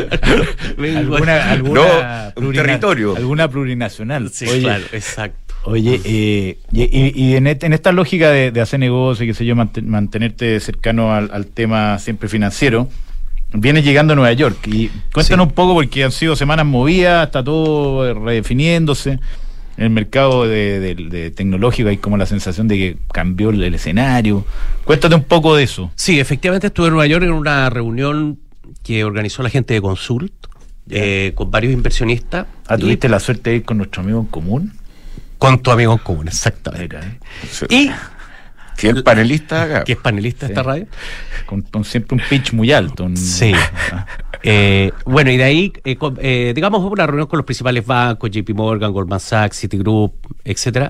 alguna, alguna No, un territorio. Alguna plurinacional. Sí, Oye, claro, exacto. Oye, eh, y, y- y en, et- en esta lógica de, de hacer negocio y qué sé yo, manten- mantenerte cercano al, al tema siempre financiero, vienes llegando a Nueva York y cuéntanos Sí. un poco, porque han sido semanas movidas, está todo redefiniéndose. En el mercado de, de- de tecnológico hay como la sensación de que cambió el, el escenario. Cuéntate un poco de eso. Sí, efectivamente estuve en Nueva York en una reunión que organizó la gente de Consult, eh, con varios inversionistas. Ah, y- ¿tuviste la suerte de ir con nuestro amigo en común? Con tu amigo en común, exactamente. Mira, eh, Sí. Y, Fiel panelista acá. que es panelista de Sí. esta radio. con, con siempre un pitch muy alto. un- Sí. Ah, Eh, bueno, y de ahí, eh, con- eh, digamos, hubo una reunión con los principales bancos, J P Morgan, Goldman Sachs, Citigroup, etcétera.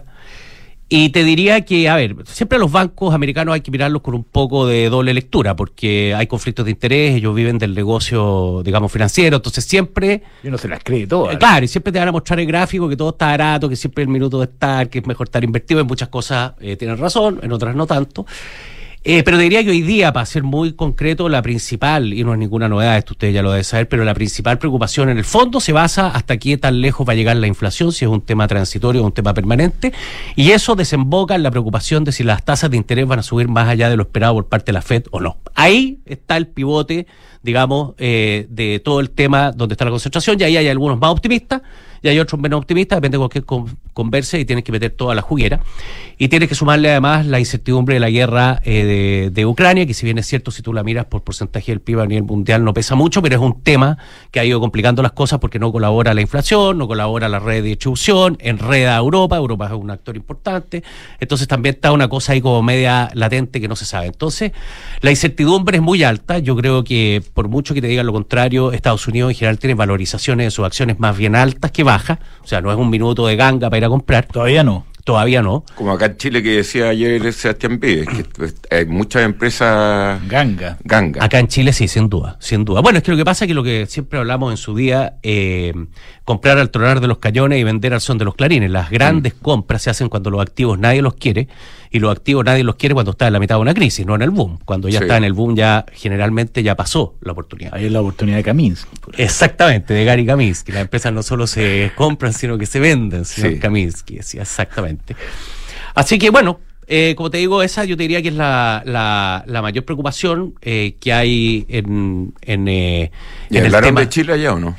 Y te diría que, a ver, siempre a los bancos americanos hay que mirarlos con un poco de doble lectura, porque hay conflictos de interés, ellos viven del negocio, digamos, financiero, entonces siempre... Yo no se las cree todas. Eh, Claro, y siempre te van a mostrar el gráfico que todo está barato, que siempre el minuto de estar, que es mejor estar invertido. En muchas cosas eh, tienen razón, en otras no tanto. Eh, pero diría que hoy día, para ser muy concreto, la principal, y no es ninguna novedad, esto ustedes ya lo deben saber, pero la principal preocupación en el fondo se basa hasta qué tan lejos va a llegar la inflación, si es un tema transitorio o un tema permanente, y eso desemboca en la preocupación de si las tasas de interés van a subir más allá de lo esperado por parte de la Fed o no. Ahí está el pivote, digamos, eh, de todo el tema donde está la concentración, y ahí hay algunos más optimistas, y hay otros menos optimistas, depende con qué con, converse, y tienes que meter toda la juguera. Y tienes que sumarle además la incertidumbre de la guerra eh, de, de Ucrania, que si bien es cierto, si tú la miras por porcentaje del P I B a nivel mundial no pesa mucho, pero es un tema que ha ido complicando las cosas porque no colabora la inflación, no colabora la red de distribución, enreda a Europa, Europa es un actor importante, entonces también está una cosa ahí como media latente que no se sabe. Entonces, la incertidumbre es muy alta, yo creo que por mucho que te digan lo contrario, Estados Unidos en general tiene valorizaciones de sus acciones más bien altas que bajas, o sea, no es un minuto de ganga para ir a comprar. Todavía no. Todavía no. Como acá en Chile que decía ayer Sebastián Vives, que pues, hay muchas empresas Ganga. ganga. Acá en Chile sí, sin duda, sin duda. Bueno, es que lo que pasa es que lo que siempre hablamos en su día, eh, comprar al tronar de los cañones y vender al son de los clarines. Las grandes mm. compras se hacen cuando los activos nadie los quiere, y los activos nadie los quiere cuando está en la mitad de una crisis, no en el boom. Cuando ya sí. está en el boom, ya generalmente ya pasó la oportunidad. Ahí es la oportunidad de Kaminsky. Exactamente, de Gary Kaminsky. Las empresas no solo se compran, sino que se venden, señor sí. Kaminsky. Sí, exactamente. Así que bueno, eh, como te digo, esa yo te diría que es la, la, la mayor preocupación eh, que hay en, en, eh, ¿Y en hablaron el tema. de Chile allá o no?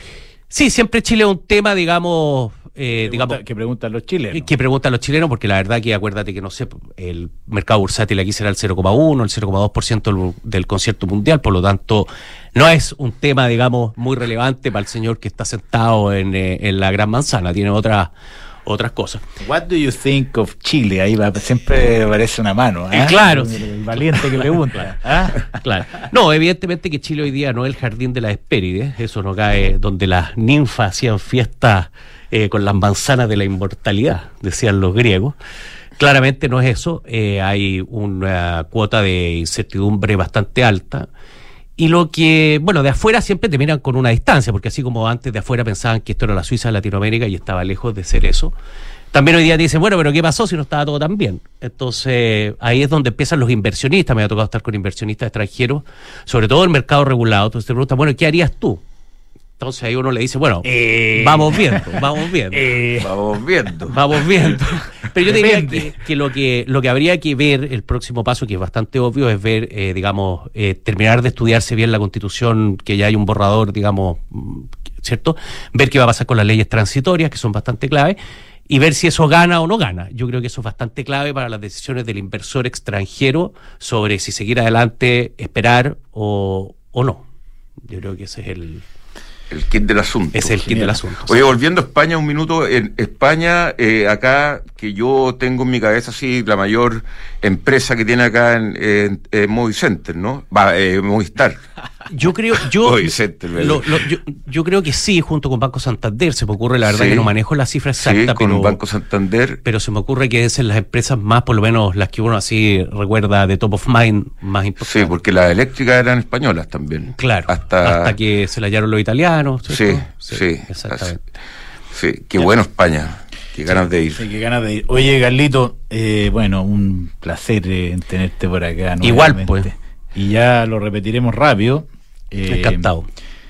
Sí, siempre Chile es un tema, digamos... Eh, pregunta, digamos que preguntan los chilenos. Que preguntan los chilenos, porque la verdad que acuérdate que, no sé, el mercado bursátil aquí será el cero coma uno, el cero coma dos por ciento del, del concierto mundial, por lo tanto, no es un tema, digamos, muy relevante para el señor que está sentado en, eh, en la Gran Manzana, tiene otras otras cosas. What do you think of Chile? Ahí va, siempre aparece una mano. ¿eh? Claro. El, el valiente que pregunta. ¿eh? Claro. No, evidentemente que Chile hoy día no es el jardín de las Hespérides, eso no cae donde las ninfas hacían fiestas eh, con las manzanas de la inmortalidad, decían los griegos. Claramente no es eso, eh, hay una cuota de incertidumbre bastante alta. Y lo que, bueno, de afuera siempre te miran con una distancia, porque así como antes de afuera pensaban que esto era la Suiza de Latinoamérica y estaba lejos de ser eso, también hoy día te dicen, bueno, pero ¿qué pasó si no estaba todo tan bien? Entonces, ahí es donde empiezan los inversionistas, me ha tocado estar con inversionistas extranjeros, sobre todo el mercado regulado, entonces te preguntan, bueno, ¿qué harías tú? Entonces ahí uno le dice, bueno, eh, vamos viendo, vamos viendo. Eh, vamos viendo. Vamos viendo. Pero yo diría que, que, lo que lo que habría que ver, el próximo paso, que es bastante obvio, es ver, eh, digamos, eh, terminar de estudiarse bien la Constitución, que ya hay un borrador, digamos, ¿cierto? Ver qué va a pasar con las leyes transitorias, que son bastante clave, y ver si eso gana o no gana. Yo creo que eso es bastante clave para las decisiones del inversor extranjero sobre si seguir adelante, esperar o, o no. Yo creo que ese es el... El kit del asunto. Es el kit Genial. del asunto. Oye, volviendo a España un minuto, en España, eh, acá, que yo tengo en mi cabeza así, la mayor empresa que tiene acá en, en, en Movicenter, ¿no? Va, eh, Movistar. Yo creo, yo, Movicenter, lo, lo, yo, yo creo que sí, junto con Banco Santander, se me ocurre, la verdad sí, que no manejo la cifra exacta, sí, con pero, Banco Santander. Pero se me ocurre que es en las empresas más, por lo menos las que uno así recuerda de top of mind, más importantes. Sí, porque las eléctricas eran españolas también. Claro, hasta, hasta que se la hallaron los italianos. ¿Cierto? Sí, sí, sí, exactamente. Sí, qué ya. Bueno España. Qué ganas de ir. Sí, qué ganas de ir. Oye, Carlito, eh, bueno, un placer eh, tenerte por acá. Igual, pues. Y ya lo repetiremos rápido. Eh, Encantado.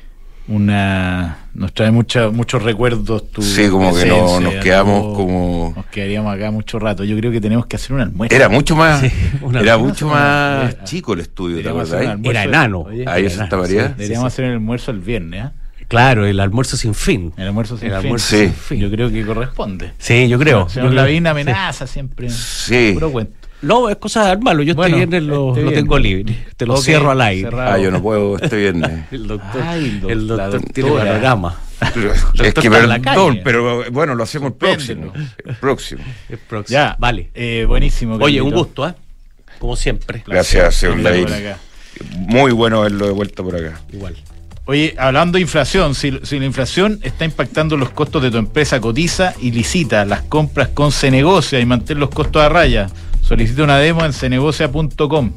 Una nos trae mucha, muchos recuerdos tu sí, como que no, nos quedamos todo, como nos quedaríamos acá mucho rato. Yo creo que tenemos que hacer un almuerzo. Era mucho más sí, era almuerzo, mucho más era, chico el estudio, ¿te acordás? Era enano. Oye, ahí en Santa María. Sí, deberíamos sí, sí. hacer el almuerzo el viernes, ¿eh? Claro, el almuerzo sin fin. El almuerzo sin, el fin. Almuerzo sí. sin fin. Yo creo que corresponde. Sí, yo creo. El señor Lavín amenaza sí. siempre. Sí. Puro cuento. No, es cosa de armarlo. Yo bueno, este viernes lo, este viernes. lo tengo libre. Te lo okay, cierro al aire. Cerrado. Ah, yo no puedo este viernes. el doctor, Ay, el doctor tiene panorama. Es que perdón, pero bueno, lo hacemos el próximo. El próximo. El próximo. Ya, vale. Eh, buenísimo. Oye, un gusto, ¿eh? Como siempre. Gracias, señor Lavín. Muy bueno verlo de vuelta por acá. Igual. Oye, hablando de inflación, si, si la inflación está impactando los costos de tu empresa, cotiza y licita las compras con Cenegocia y mantén los costos a raya. Solicita una demo en cenegocia punto com.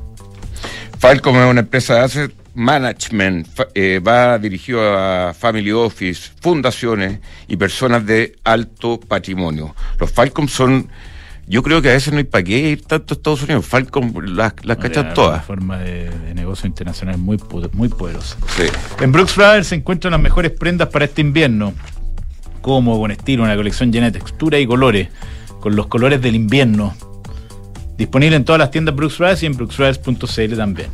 Falcom es una empresa de asset management, eh, va dirigido a family office, fundaciones y personas de alto patrimonio. Los Falcom son, yo creo que a veces no hay para qué ir tanto a Estados Unidos. Falcom las, las cachan todas. Una forma de, de negocio internacional muy, muy poderosa. Sí. En Brooks Brothers se encuentran las mejores prendas para este invierno. Cómodo, con estilo, una colección llena de textura y colores, con los colores del invierno. Disponible en todas las tiendas Brooks Brothers y en brooks brothers punto c l también.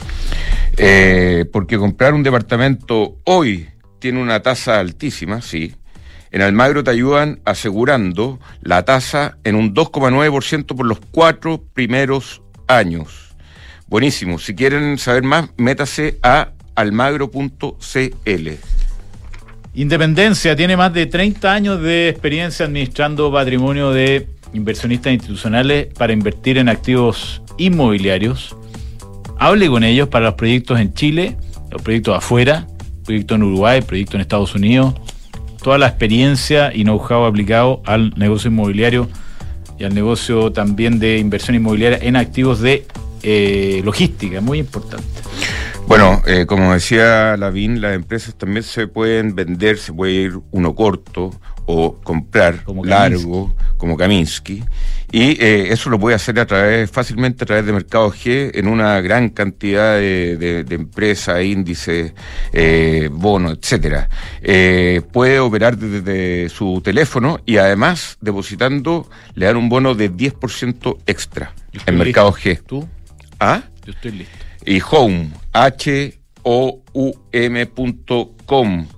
Eh, porque comprar un departamento hoy tiene una tasa altísima, sí. En Almagro te ayudan asegurando la tasa en un dos coma nueve por ciento por los cuatro primeros años. Buenísimo. Si quieren saber más, métase a almagro punto c l. Independencia tiene más de treinta años de experiencia administrando patrimonio de inversionistas institucionales para invertir en activos inmobiliarios. Hable con ellos para los proyectos en Chile, los proyectos afuera, proyectos en Uruguay, proyectos en Estados Unidos. Toda la experiencia y know-how aplicado al negocio inmobiliario y al negocio también de inversión inmobiliaria en activos de eh, logística, muy importante. Bueno, eh, como decía Lavín, las empresas también se pueden vender, se puede ir uno corto o comprar como largo, como Kaminsky, y eh, eso lo puede hacer a través, fácilmente a través de Mercado G, en una gran cantidad de, de, de empresas, índices, eh, bonos, etcétera. Eh, puede operar desde, desde su teléfono y además, depositando, le dan un bono de diez por ciento extra en Mercado G. ¿Tú? ¿Ah? Yo estoy listo. Y Home, H O U M punto com.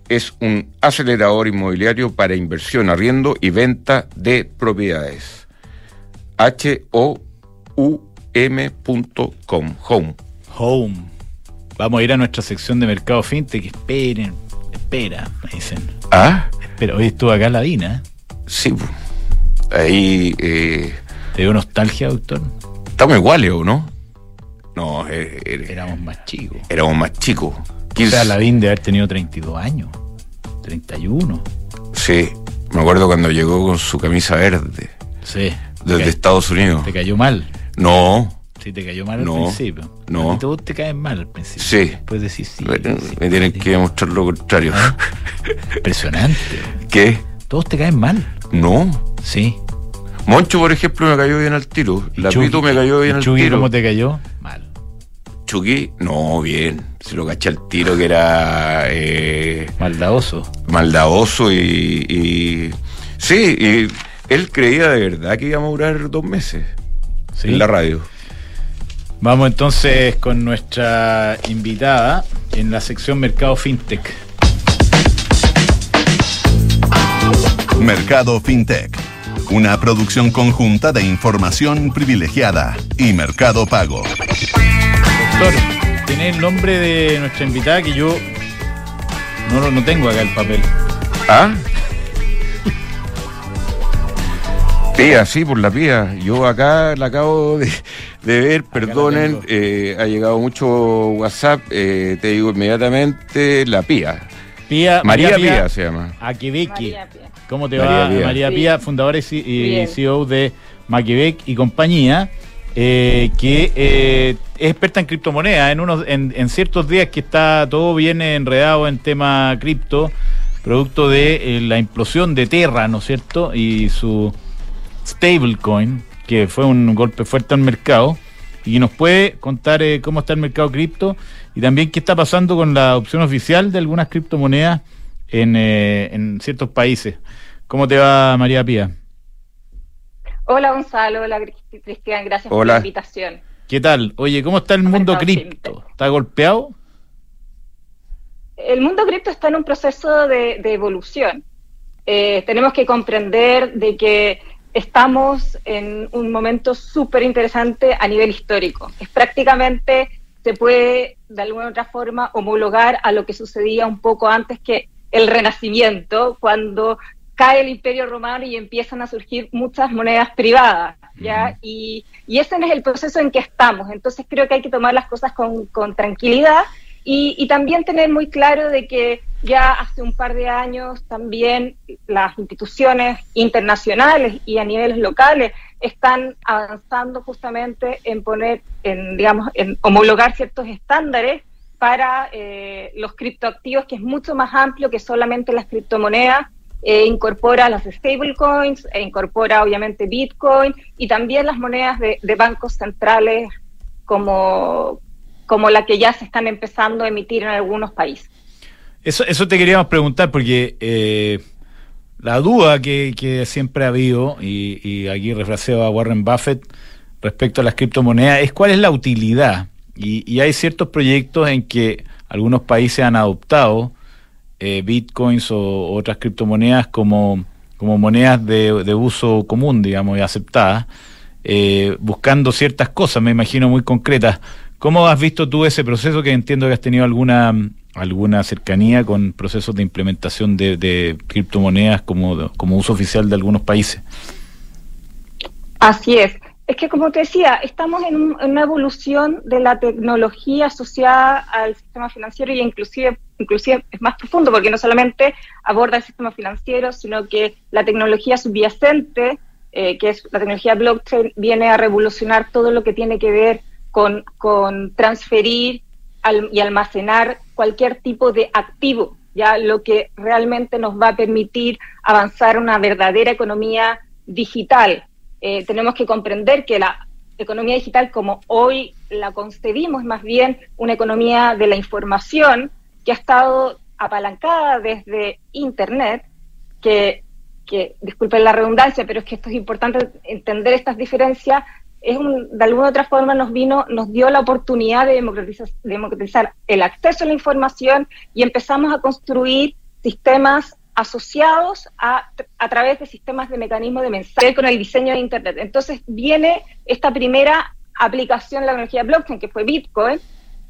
es un acelerador inmobiliario para inversión, arriendo y venta de propiedades. H O U M punto com. Home. Home. Vamos a ir a nuestra sección de Mercado Fintech. Esperen, espera, me dicen. ¿Ah? Espera, hoy estuvo acá la Dina. Sí. Ahí... Eh, ¿Te dio nostalgia, doctor? Estamos iguales, ¿o no? No, eh, eh, éramos más chicos. Éramos más chicos. O sea, Lavín de haber tenido treinta y dos años. treinta y uno. Sí, me acuerdo cuando llegó con su camisa verde. Sí. Desde ca- Estados Unidos. ¿Te cayó mal? No. Sí, te cayó mal al No, principio. no. A ti todos te caen mal al principio. Sí. Después decís sí. Me, sí, me tienen sí. que demostrar lo contrario. ¿Ah? Impresionante. ¿Qué? Todos te caen mal. No. Sí. Moncho, por ejemplo, me cayó bien al tiro. ¿Y La Chucky? Pito me cayó bien ¿Y al Chucky tiro. cómo te cayó? Mal. Chucky, no, bien. Se lo caché al tiro, que era eh, Maldadoso. maldadoso y, y... Sí, y él creía de verdad que íbamos a durar dos meses ¿Sí? en la radio. Vamos entonces con nuestra invitada en la sección Mercado Fintech. Mercado Fintech, una producción conjunta de Información Privilegiada y Mercado Pago. Doctor, tiene el nombre de nuestra invitada que yo no, lo- no tengo acá el papel. ¿Ah? Pía, sí, por la pía. Yo acá la acabo de, de ver, la perdonen, tengo. eh, ha llegado mucho WhatsApp, eh, te digo inmediatamente, la pía. Pía, María Pía se llama. Aquebeque. María Pía. ¿Cómo te María va, Pía. María Sí. Pía, fundadora y, C- y Bien. C E O de Maquebec y compañía, eh, que eh, es experta en criptomonedas, en, unos, en, en ciertos días que está todo bien enredado en tema cripto, producto de eh, la implosión de Terra, ¿no es cierto? Y su stablecoin, que fue un golpe fuerte al mercado, y nos puede contar eh, cómo está el mercado cripto y también qué está pasando con la opción oficial de algunas criptomonedas en, eh, en ciertos países. ¿Cómo te va, María Pía? Hola Gonzalo, hola Cristian, gracias Hola. por la invitación. ¿Qué tal? Oye, ¿cómo está el mundo Mercado cripto? fintech. ¿Está golpeado? El mundo cripto está en un proceso de, de evolución. Eh, tenemos que comprender de que estamos en un momento súper interesante a nivel histórico. Es prácticamente, se puede de alguna u otra forma homologar a lo que sucedía un poco antes que el Renacimiento, cuando cae el Imperio Romano y empiezan a surgir muchas monedas privadas, ¿ya? Y, y ese es el proceso en que estamos. Entonces creo que hay que tomar las cosas con, con tranquilidad y, y también tener muy claro de que ya hace un par de años también las instituciones internacionales y a niveles locales están avanzando justamente en poner, en digamos, en homologar ciertos estándares para eh, los criptoactivos, que es mucho más amplio que solamente las criptomonedas. Eh, incorpora las stablecoins, e incorpora obviamente Bitcoin y también las monedas de, de bancos centrales como, como la que ya se están empezando a emitir en algunos países. Eso, eso te queríamos preguntar porque eh, la duda que, que siempre ha habido, y, y aquí refraseo a Warren Buffett respecto a las criptomonedas, es cuál es la utilidad. Y, y hay ciertos proyectos en que algunos países han adoptado eh, bitcoins o otras criptomonedas como, como monedas de, de uso común, digamos, y aceptadas, eh, buscando ciertas cosas, me imagino, muy concretas. ¿Cómo has visto tú ese proceso, que entiendo que has tenido alguna alguna cercanía con procesos de implementación de, de criptomonedas como, como uso oficial de algunos países? Así es. Es que, como te decía, estamos en, un, en una evolución de la tecnología asociada al sistema financiero y inclusive, inclusive es más profundo porque no solamente aborda el sistema financiero, sino que la tecnología subyacente, eh, que es la tecnología blockchain, viene a revolucionar todo lo que tiene que ver con, con transferir al, y almacenar cualquier tipo de activo, ya lo que realmente nos va a permitir avanzar una verdadera economía digital. Eh, tenemos que comprender que la economía digital, como hoy la concebimos, es más bien una economía de la información que ha estado apalancada desde Internet, que, que disculpen la redundancia, pero es que esto es importante entender estas diferencias. Es un, de alguna u otra forma nos vino, nos dio la oportunidad de democratizar, democratizar el acceso a la información y empezamos a construir sistemas asociados a, a través de sistemas de mecanismos de mensaje con el diseño de Internet. Entonces viene esta primera aplicación de la tecnología blockchain, que fue Bitcoin,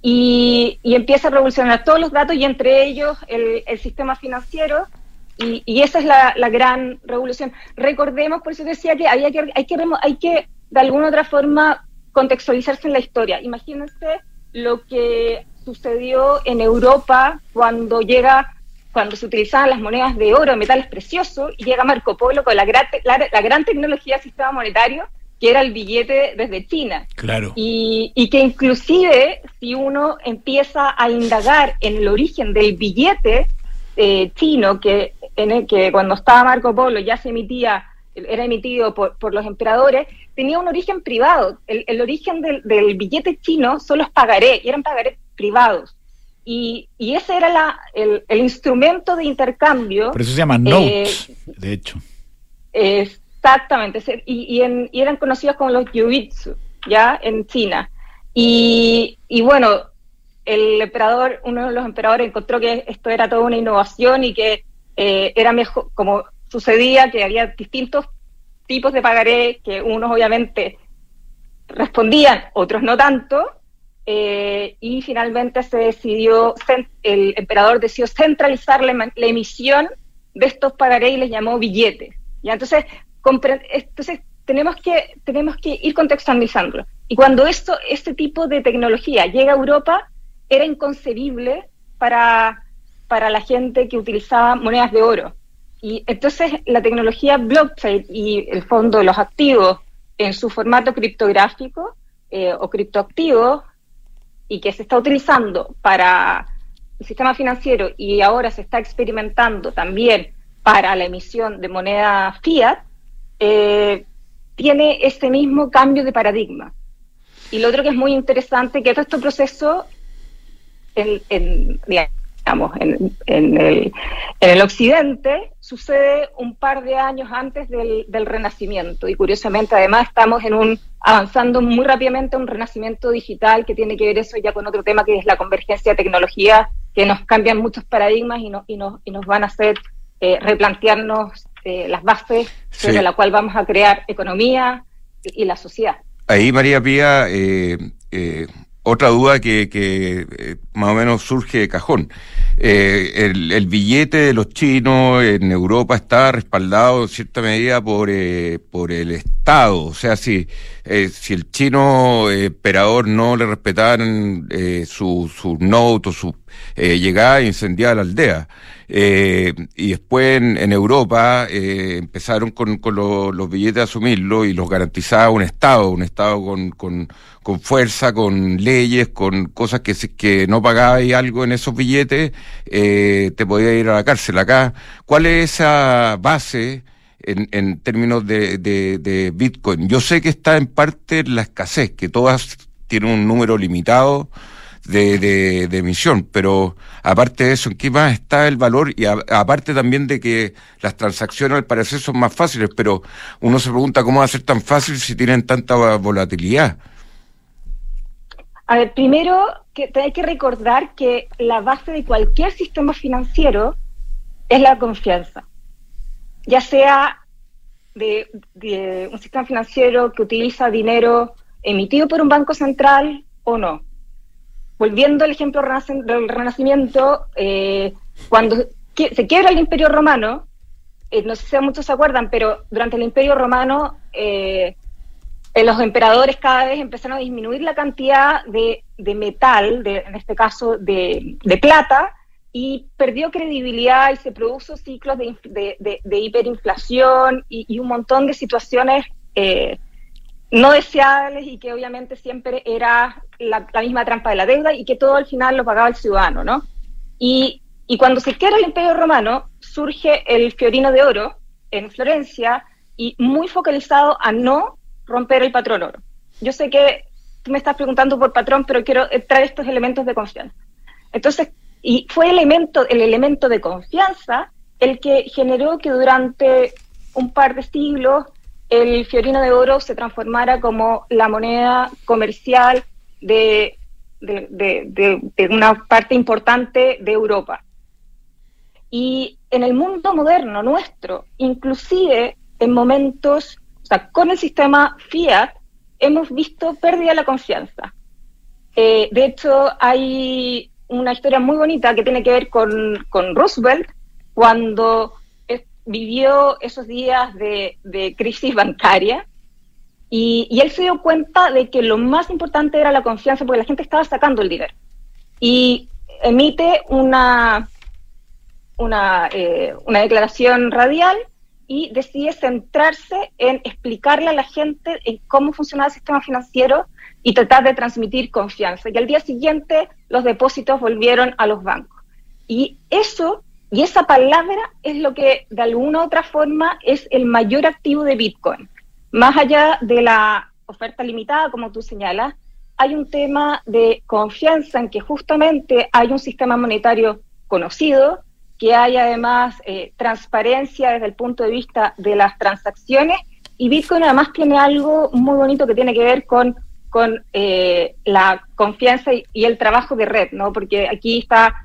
y, y empieza a revolucionar todos los datos y entre ellos el, el sistema financiero, y, y esa es la, la gran revolución. Recordemos, por eso decía que, había que hay que hay que de alguna u otra forma contextualizarse en la historia. Imagínense lo que sucedió en Europa cuando llega cuando se utilizaban las monedas de oro, metales preciosos, y llega Marco Polo con la gran, la, la gran tecnología del sistema monetario, que era el billete desde China. Claro. Y, y que inclusive, si uno empieza a indagar en el origen del billete eh, chino, que, en el que cuando estaba Marco Polo ya se emitía, era emitido por, por los emperadores, tenía un origen privado. El, el origen del, del billete chino son los pagarés, y eran pagarés privados. Y, y ese era la, el, el instrumento de intercambio. Por eso se llama notes, eh, de hecho. Exactamente. Y, y, en, y eran conocidos como los yuitsu, ya, en China. Y, y bueno, el emperador, uno de los emperadores encontró que esto era toda una innovación y que eh, era mejor, como sucedía, que había distintos tipos de pagaré, que unos obviamente respondían, otros no tanto. Eh, y finalmente se decidió, el emperador decidió centralizar la, la emisión de estos pagarés y les llamó billetes. ¿Ya? Entonces, compre, entonces tenemos que tenemos que ir contextualizándolo. Y cuando esto, este tipo de tecnología llega a Europa, era inconcebible para, para la gente que utilizaba monedas de oro. Y entonces la tecnología blockchain y el fondo, los activos en su formato criptográfico eh, o criptoactivos, y que se está utilizando para el sistema financiero y ahora se está experimentando también para la emisión de moneda fiat, eh, tiene este mismo cambio de paradigma. Y lo otro que es muy interesante, que todo este proceso, en, en, digamos, en, en, el, en el occidente, sucede un par de años antes del, del Renacimiento, y curiosamente además estamos en un avanzando muy rápidamente a un renacimiento digital que tiene que ver eso ya con otro tema, que es la convergencia de tecnología, que nos cambian muchos paradigmas y, no, y, nos, y nos van a hacer eh, replantearnos eh, las bases sobre sí. la cual vamos a crear economía y, y la sociedad. Ahí, María Pía, eh, eh, otra duda que, que eh, más o menos surge de cajón. Eh, el, el billete de los chinos en Europa está respaldado en cierta medida por eh, por el Estado. O sea, si eh, si el chino eh, emperador no le respetaran eh, su su note o su eh, llegada, incendiaba la aldea. Eh, y después en, en Europa eh, empezaron con, con lo, los billetes a asumirlo y los garantizaba un Estado, un Estado con, con, con fuerza, con leyes, con cosas que si que no pagabas algo en esos billetes, eh, te podía ir a la cárcel. Acá, ¿cuál es esa base en, en términos de, de, de Bitcoin? Yo sé que está en parte la escasez, que todas tienen un número limitado de, de, de emisión, pero aparte de eso, ¿en qué más está el valor? Y a, aparte también de que las transacciones al parecer son más fáciles, pero uno se pregunta cómo va a ser tan fácil si tienen tanta volatilidad. A ver, primero que hay que recordar que la base de cualquier sistema financiero es la confianza, ya sea de, de un sistema financiero que utiliza dinero emitido por un banco central o no. Volviendo al ejemplo del Renacimiento, eh, cuando se quiebra el Imperio Romano, eh, no sé si muchos se acuerdan, pero durante el Imperio Romano eh, eh, los emperadores cada vez empezaron a disminuir la cantidad de, de metal, de, en este caso de, de plata, y perdió credibilidad y se produjo ciclos de, de, de, de hiperinflación y, y un montón de situaciones eh, no deseables, y que obviamente siempre era la, la misma trampa de la deuda y que todo al final lo pagaba el ciudadano, ¿no? Y, y cuando se quiebra el Imperio Romano, surge el Fiorino de Oro en Florencia, y muy focalizado a no romper el patrón oro. Yo sé que tú me estás preguntando por patrón, pero quiero traer estos elementos de confianza. Entonces, y fue elemento, el elemento de confianza el que generó que durante un par de siglos el Fiorino de Oro se transformara como la moneda comercial de, de, de, de, de una parte importante de Europa. Y en el mundo moderno nuestro, inclusive en momentos, o sea, con el sistema fiat, hemos visto pérdida de la confianza. Eh, de hecho, hay una historia muy bonita que tiene que ver con, con Roosevelt, cuando es, vivió esos días de, de crisis bancaria, y, y él se dio cuenta de que lo más importante era la confianza, porque la gente estaba sacando el dinero. Y emite una, una, eh, una declaración radial y decide centrarse en explicarle a la gente en cómo funcionaba el sistema financiero y tratar de transmitir confianza. Y al día siguiente los depósitos volvieron a los bancos. Y eso, y esa palabra es lo que de alguna u otra forma es el mayor activo de Bitcoin. Más allá de la oferta limitada, como tú señalas, hay un tema de confianza en que justamente hay un sistema monetario conocido, que hay además eh, transparencia desde el punto de vista de las transacciones, y Bitcoin además tiene algo muy bonito que tiene que ver con, con eh, la confianza y, y el trabajo de red, ¿no? Porque aquí está,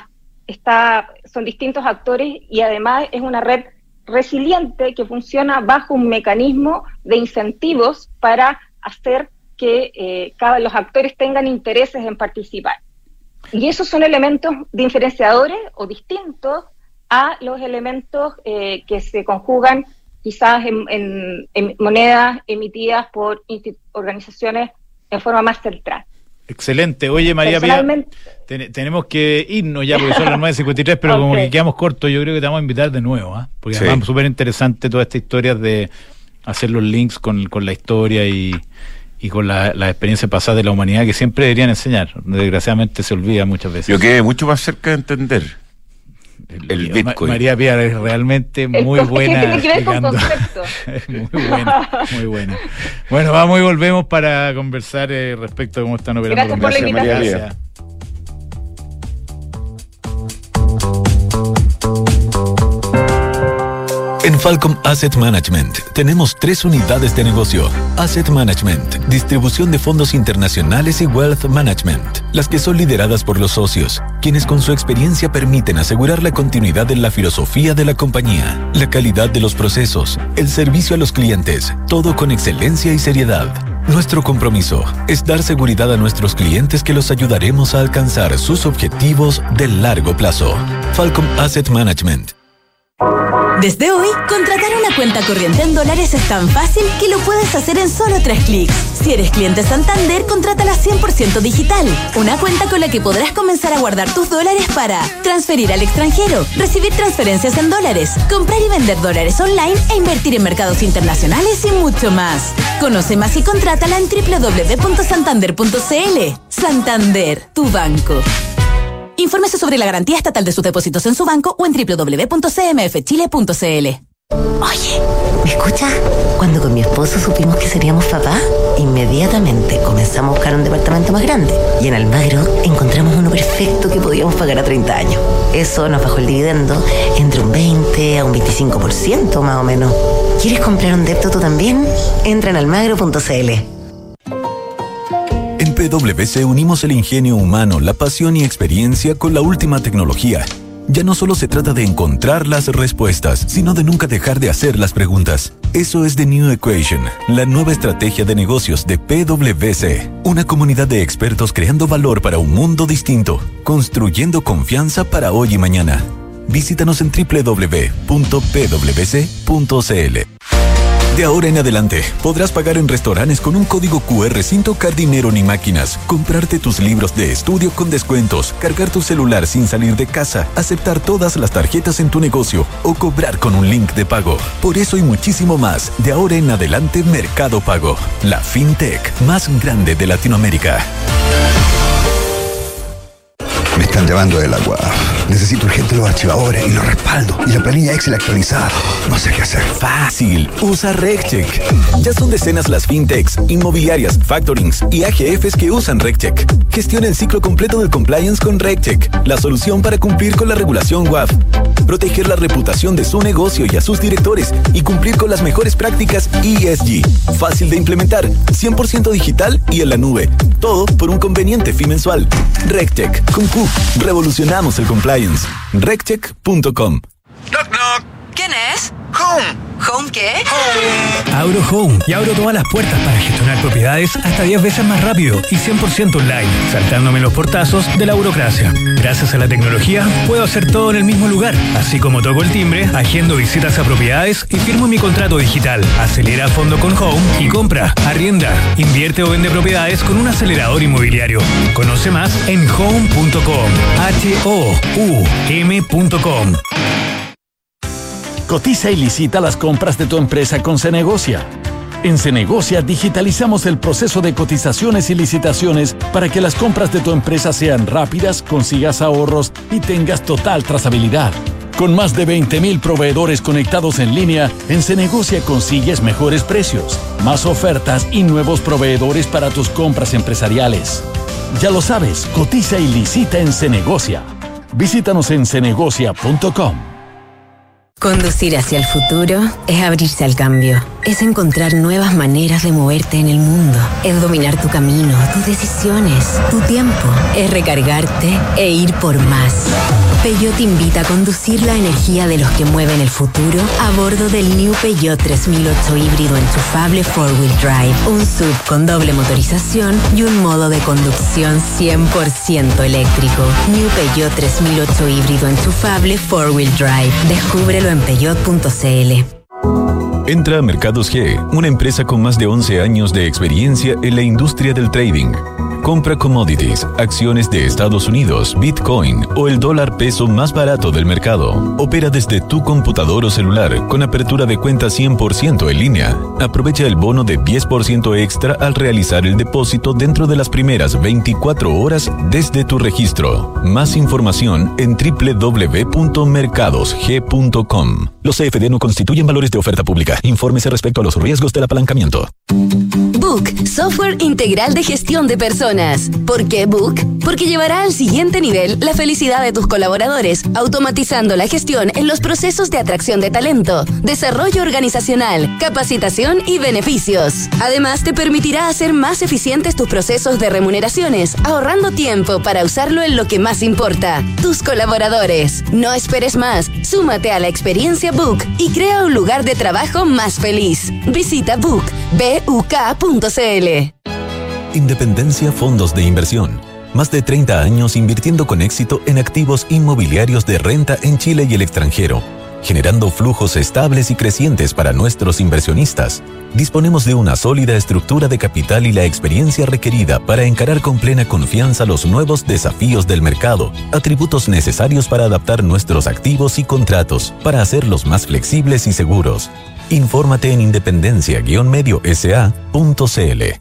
está, son distintos actores y además es una red resiliente que funciona bajo un mecanismo de incentivos para hacer que eh, cada los actores tengan intereses en participar. Y esos son elementos diferenciadores o distintos a los elementos eh, que se conjugan quizás en, en, en monedas emitidas por organizaciones en forma más central. Excelente. Oye, María Pía, ten, tenemos que irnos ya porque son las nueve cincuenta y tres, pero okay, como que quedamos cortos, yo creo que te vamos a invitar de nuevo, ¿eh? Porque sí, además es súper interesante toda esta historia de hacer los links con, con la historia y... y con la, la experiencia pasada de la humanidad que siempre deberían enseñar. Desgraciadamente se olvida muchas veces. Yo quedé mucho más cerca de entender el, el Bitcoin. Ma- María Pía es realmente muy el, buena. Es que tiene que ver con conceptos. Muy buena, muy buena. Bueno, vamos y volvemos para conversar eh, respecto a cómo están operando. Gracias por la invitación. Gracias. En Falcom Asset Management tenemos tres unidades de negocio: Asset Management, distribución de fondos internacionales y Wealth Management, las que son lideradas por los socios, quienes con su experiencia permiten asegurar la continuidad de la filosofía de la compañía, la calidad de los procesos, el servicio a los clientes, todo con excelencia y seriedad. Nuestro compromiso es dar seguridad a nuestros clientes que los ayudaremos a alcanzar sus objetivos de largo plazo. Falcom Asset Management. Desde hoy, contratar una cuenta corriente en dólares es tan fácil que lo puedes hacer en solo tres clics. Si eres cliente Santander, contrátala cien por ciento digital. Una cuenta con la que podrás comenzar a guardar tus dólares para transferir al extranjero, recibir transferencias en dólares, comprar y vender dólares online e invertir en mercados internacionales y mucho más. Conoce más y contrátala en doble u doble u doble u punto santander punto c l. Santander, tu banco. Infórmese sobre la garantía estatal de sus depósitos en su banco o en doble u doble u doble u punto c m f chile punto c l. Oye, ¿me escucha? Cuando con mi esposo supimos que seríamos papás, inmediatamente comenzamos a buscar un departamento más grande. Y en Almagro encontramos uno perfecto que podíamos pagar a treinta años. Eso nos bajó el dividendo entre un veinte a un veinticinco por ciento más o menos. ¿Quieres comprar un depto tú también? Entra en almagro punto c l. En P W C unimos el ingenio humano, la pasión y experiencia con la última tecnología. Ya no solo se trata de encontrar las respuestas, sino de nunca dejar de hacer las preguntas. Eso es The New Equation, la nueva estrategia de negocios de P W C. Una comunidad de expertos creando valor para un mundo distinto, construyendo confianza para hoy y mañana. Visítanos en doble u doble u doble u punto p w c punto c l. De ahora en adelante, podrás pagar en restaurantes con un código cu erre sin tocar dinero ni máquinas, comprarte tus libros de estudio con descuentos, cargar tu celular sin salir de casa, aceptar todas las tarjetas en tu negocio o cobrar con un link de pago. Por eso y muchísimo más, de ahora en adelante Mercado Pago, la fintech más grande de Latinoamérica. Me están llamando del agua. Necesito urgente los archivadores y los respaldos y la planilla Excel actualizada. No sé qué hacer. Fácil. Usa RegCheck. Ya son decenas las fintechs, inmobiliarias, factorings y A G Fs que usan RegCheck. Gestiona el ciclo completo del compliance con RegCheck, la solución para cumplir con la regulación W A F, proteger la reputación de su negocio y a sus directores y cumplir con las mejores prácticas E S G. Fácil de implementar, cien por ciento digital y en la nube. Todo por un conveniente fee mensual. RegCheck. Con Q, revolucionamos el compliance. Appliance. reccheck punto com. Knock, knock. ¿Quién es? Home. ¿Home qué? Home. Abro Home y abro todas las puertas para gestionar propiedades hasta diez veces más rápido y cien por ciento online, saltándome los portazos de la burocracia. Gracias a la tecnología puedo hacer todo en el mismo lugar, así como toco el timbre, agendo visitas a propiedades y firmo mi contrato digital. Acelera a fondo con Home y compra, arrienda, invierte o vende propiedades con un acelerador inmobiliario. Conoce más en home punto com. H O U M punto com. Cotiza y licita las compras de tu empresa con Cenegocia. En Cenegocia digitalizamos el proceso de cotizaciones y licitaciones para que las compras de tu empresa sean rápidas, consigas ahorros y tengas total trazabilidad. Con más de veinte mil proveedores conectados en línea, en Cenegocia consigues mejores precios, más ofertas y nuevos proveedores para tus compras empresariales. Ya lo sabes, cotiza y licita en Cenegocia. Visítanos en cenegocia punto com. Conducir hacia el futuro es abrirse al cambio. Es encontrar nuevas maneras de moverte en el mundo. Es dominar tu camino, tus decisiones, tu tiempo. Es recargarte e ir por más. Peugeot te invita a conducir la energía de los que mueven el futuro a bordo del New Peugeot tres mil ocho híbrido enchufable four wheel drive. Un S U V con doble motorización y un modo de conducción cien por ciento eléctrico. New Peugeot tres mil ocho híbrido enchufable four wheel drive. Descúbrelo en peugeot punto c l. Entra a Mercados G, una empresa con más de once años de experiencia en la industria del trading. Compra commodities, acciones de Estados Unidos, Bitcoin o el dólar peso más barato del mercado. Opera desde tu computador o celular con apertura de cuenta cien por ciento en línea. Aprovecha el bono de diez por ciento extra al realizar el depósito dentro de las primeras veinticuatro horas desde tu registro. Más información en doble u doble u doble u punto mercados g punto com. Los C F D no constituyen valores de oferta pública. Infórmese respecto a los riesgos del apalancamiento. Book, software integral de gestión de personas. ¿Por qué Book? Porque llevará al siguiente nivel la felicidad de tus colaboradores, automatizando la gestión en los procesos de atracción de talento, desarrollo organizacional, capacitación y beneficios. Además, te permitirá hacer más eficientes tus procesos de remuneraciones, ahorrando tiempo para usarlo en lo que más importa, tus colaboradores. No esperes más, súmate a la experiencia Book y crea un lugar de trabajo más feliz. Visita Book, B U K punto c l. Independencia Fondos de Inversión. Más de treinta años invirtiendo con éxito en activos inmobiliarios de renta en Chile y el extranjero, generando flujos estables y crecientes para nuestros inversionistas. Disponemos de una sólida estructura de capital y la experiencia requerida para encarar con plena confianza los nuevos desafíos del mercado, atributos necesarios para adaptar nuestros activos y contratos, para hacerlos más flexibles y seguros. Infórmate en independencia guion medio s a punto c l.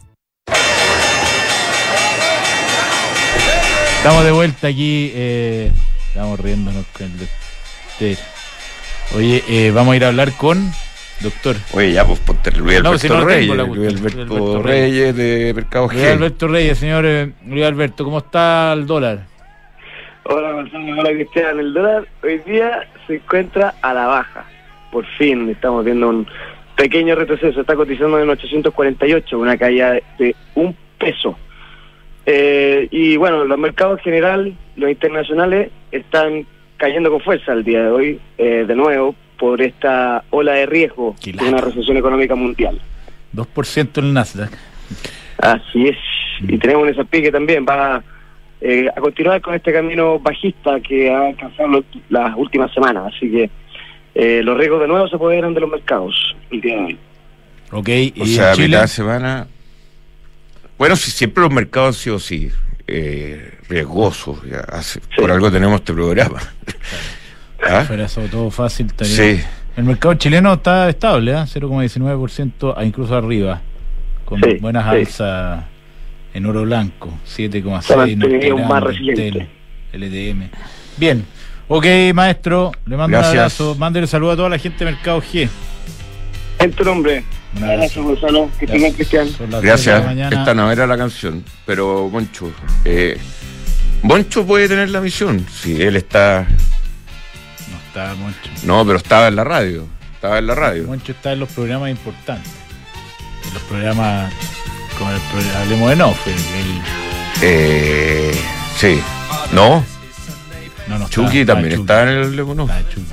Estamos de vuelta aquí, eh, estamos riéndonos con el doctor. Oye, eh, vamos a ir a hablar con doctor. Oye, ya, pues ponte Luis Alberto no, si no Reyes, la Luis Alberto, Alberto Reyes, Reyes de Mercado G. Luis Alberto Reyes, señor eh, Luis Alberto, ¿cómo está el dólar? Hola Gonzalo, hola Cristian. El dólar hoy día se encuentra a la baja. Por fin estamos viendo un pequeño retroceso, está cotizando en ochocientos cuarenta y ocho, una caída de, de un peso. Eh, y bueno, los mercados en general, los internacionales, están cayendo con fuerza el día de hoy, eh, de nuevo, por esta ola de riesgo de una recesión económica mundial. dos por ciento en el Nasdaq. Así es, y tenemos un S and P que también va eh, a continuar con este camino bajista que ha alcanzado los, las últimas semanas, así que eh, los riesgos de nuevo se apoderan de los mercados el día de hoy. Ok, o y sea, en Chile, mitad de semana. Bueno, si siempre los mercados han sido así, eh, riesgosos. Ya hace, sí. Por algo tenemos este programa. ¿Ah? Fuera sobre todo fácil. Estaría. Sí. El mercado chileno está estable, ¿eh? cero coma diecinueve por ciento, incluso arriba, con sí, buenas sí. alzas en oro blanco, siete coma seis por ciento. Más resiliente. L T M. Bien. Ok, maestro, le mando Gracias. un abrazo. Mándele saludo a toda la gente de Mercado G. En tu nombre. Un abrazo, Gonzalo. Que tengan, Cristian. Gracias. Esta no era la canción, pero Moncho. Eh, Moncho puede tener la misión. Si él está. No está Moncho. No, pero estaba en la radio. Estaba en la radio. Moncho está en los programas importantes. En los programas. Como el programa, hablemos de no. El, el... Eh, sí. No. No, no, Chucky estaba- también estaba está en el Lemonó. Estaba Chucky.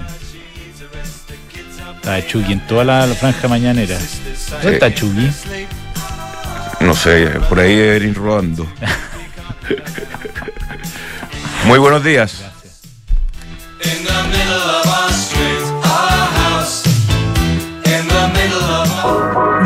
Estaba Chucky en toda la, la franja mañanera. ¿Dónde Sí. está Chucky? No sé, por ahí deberían ir rodando. Muy buenos días.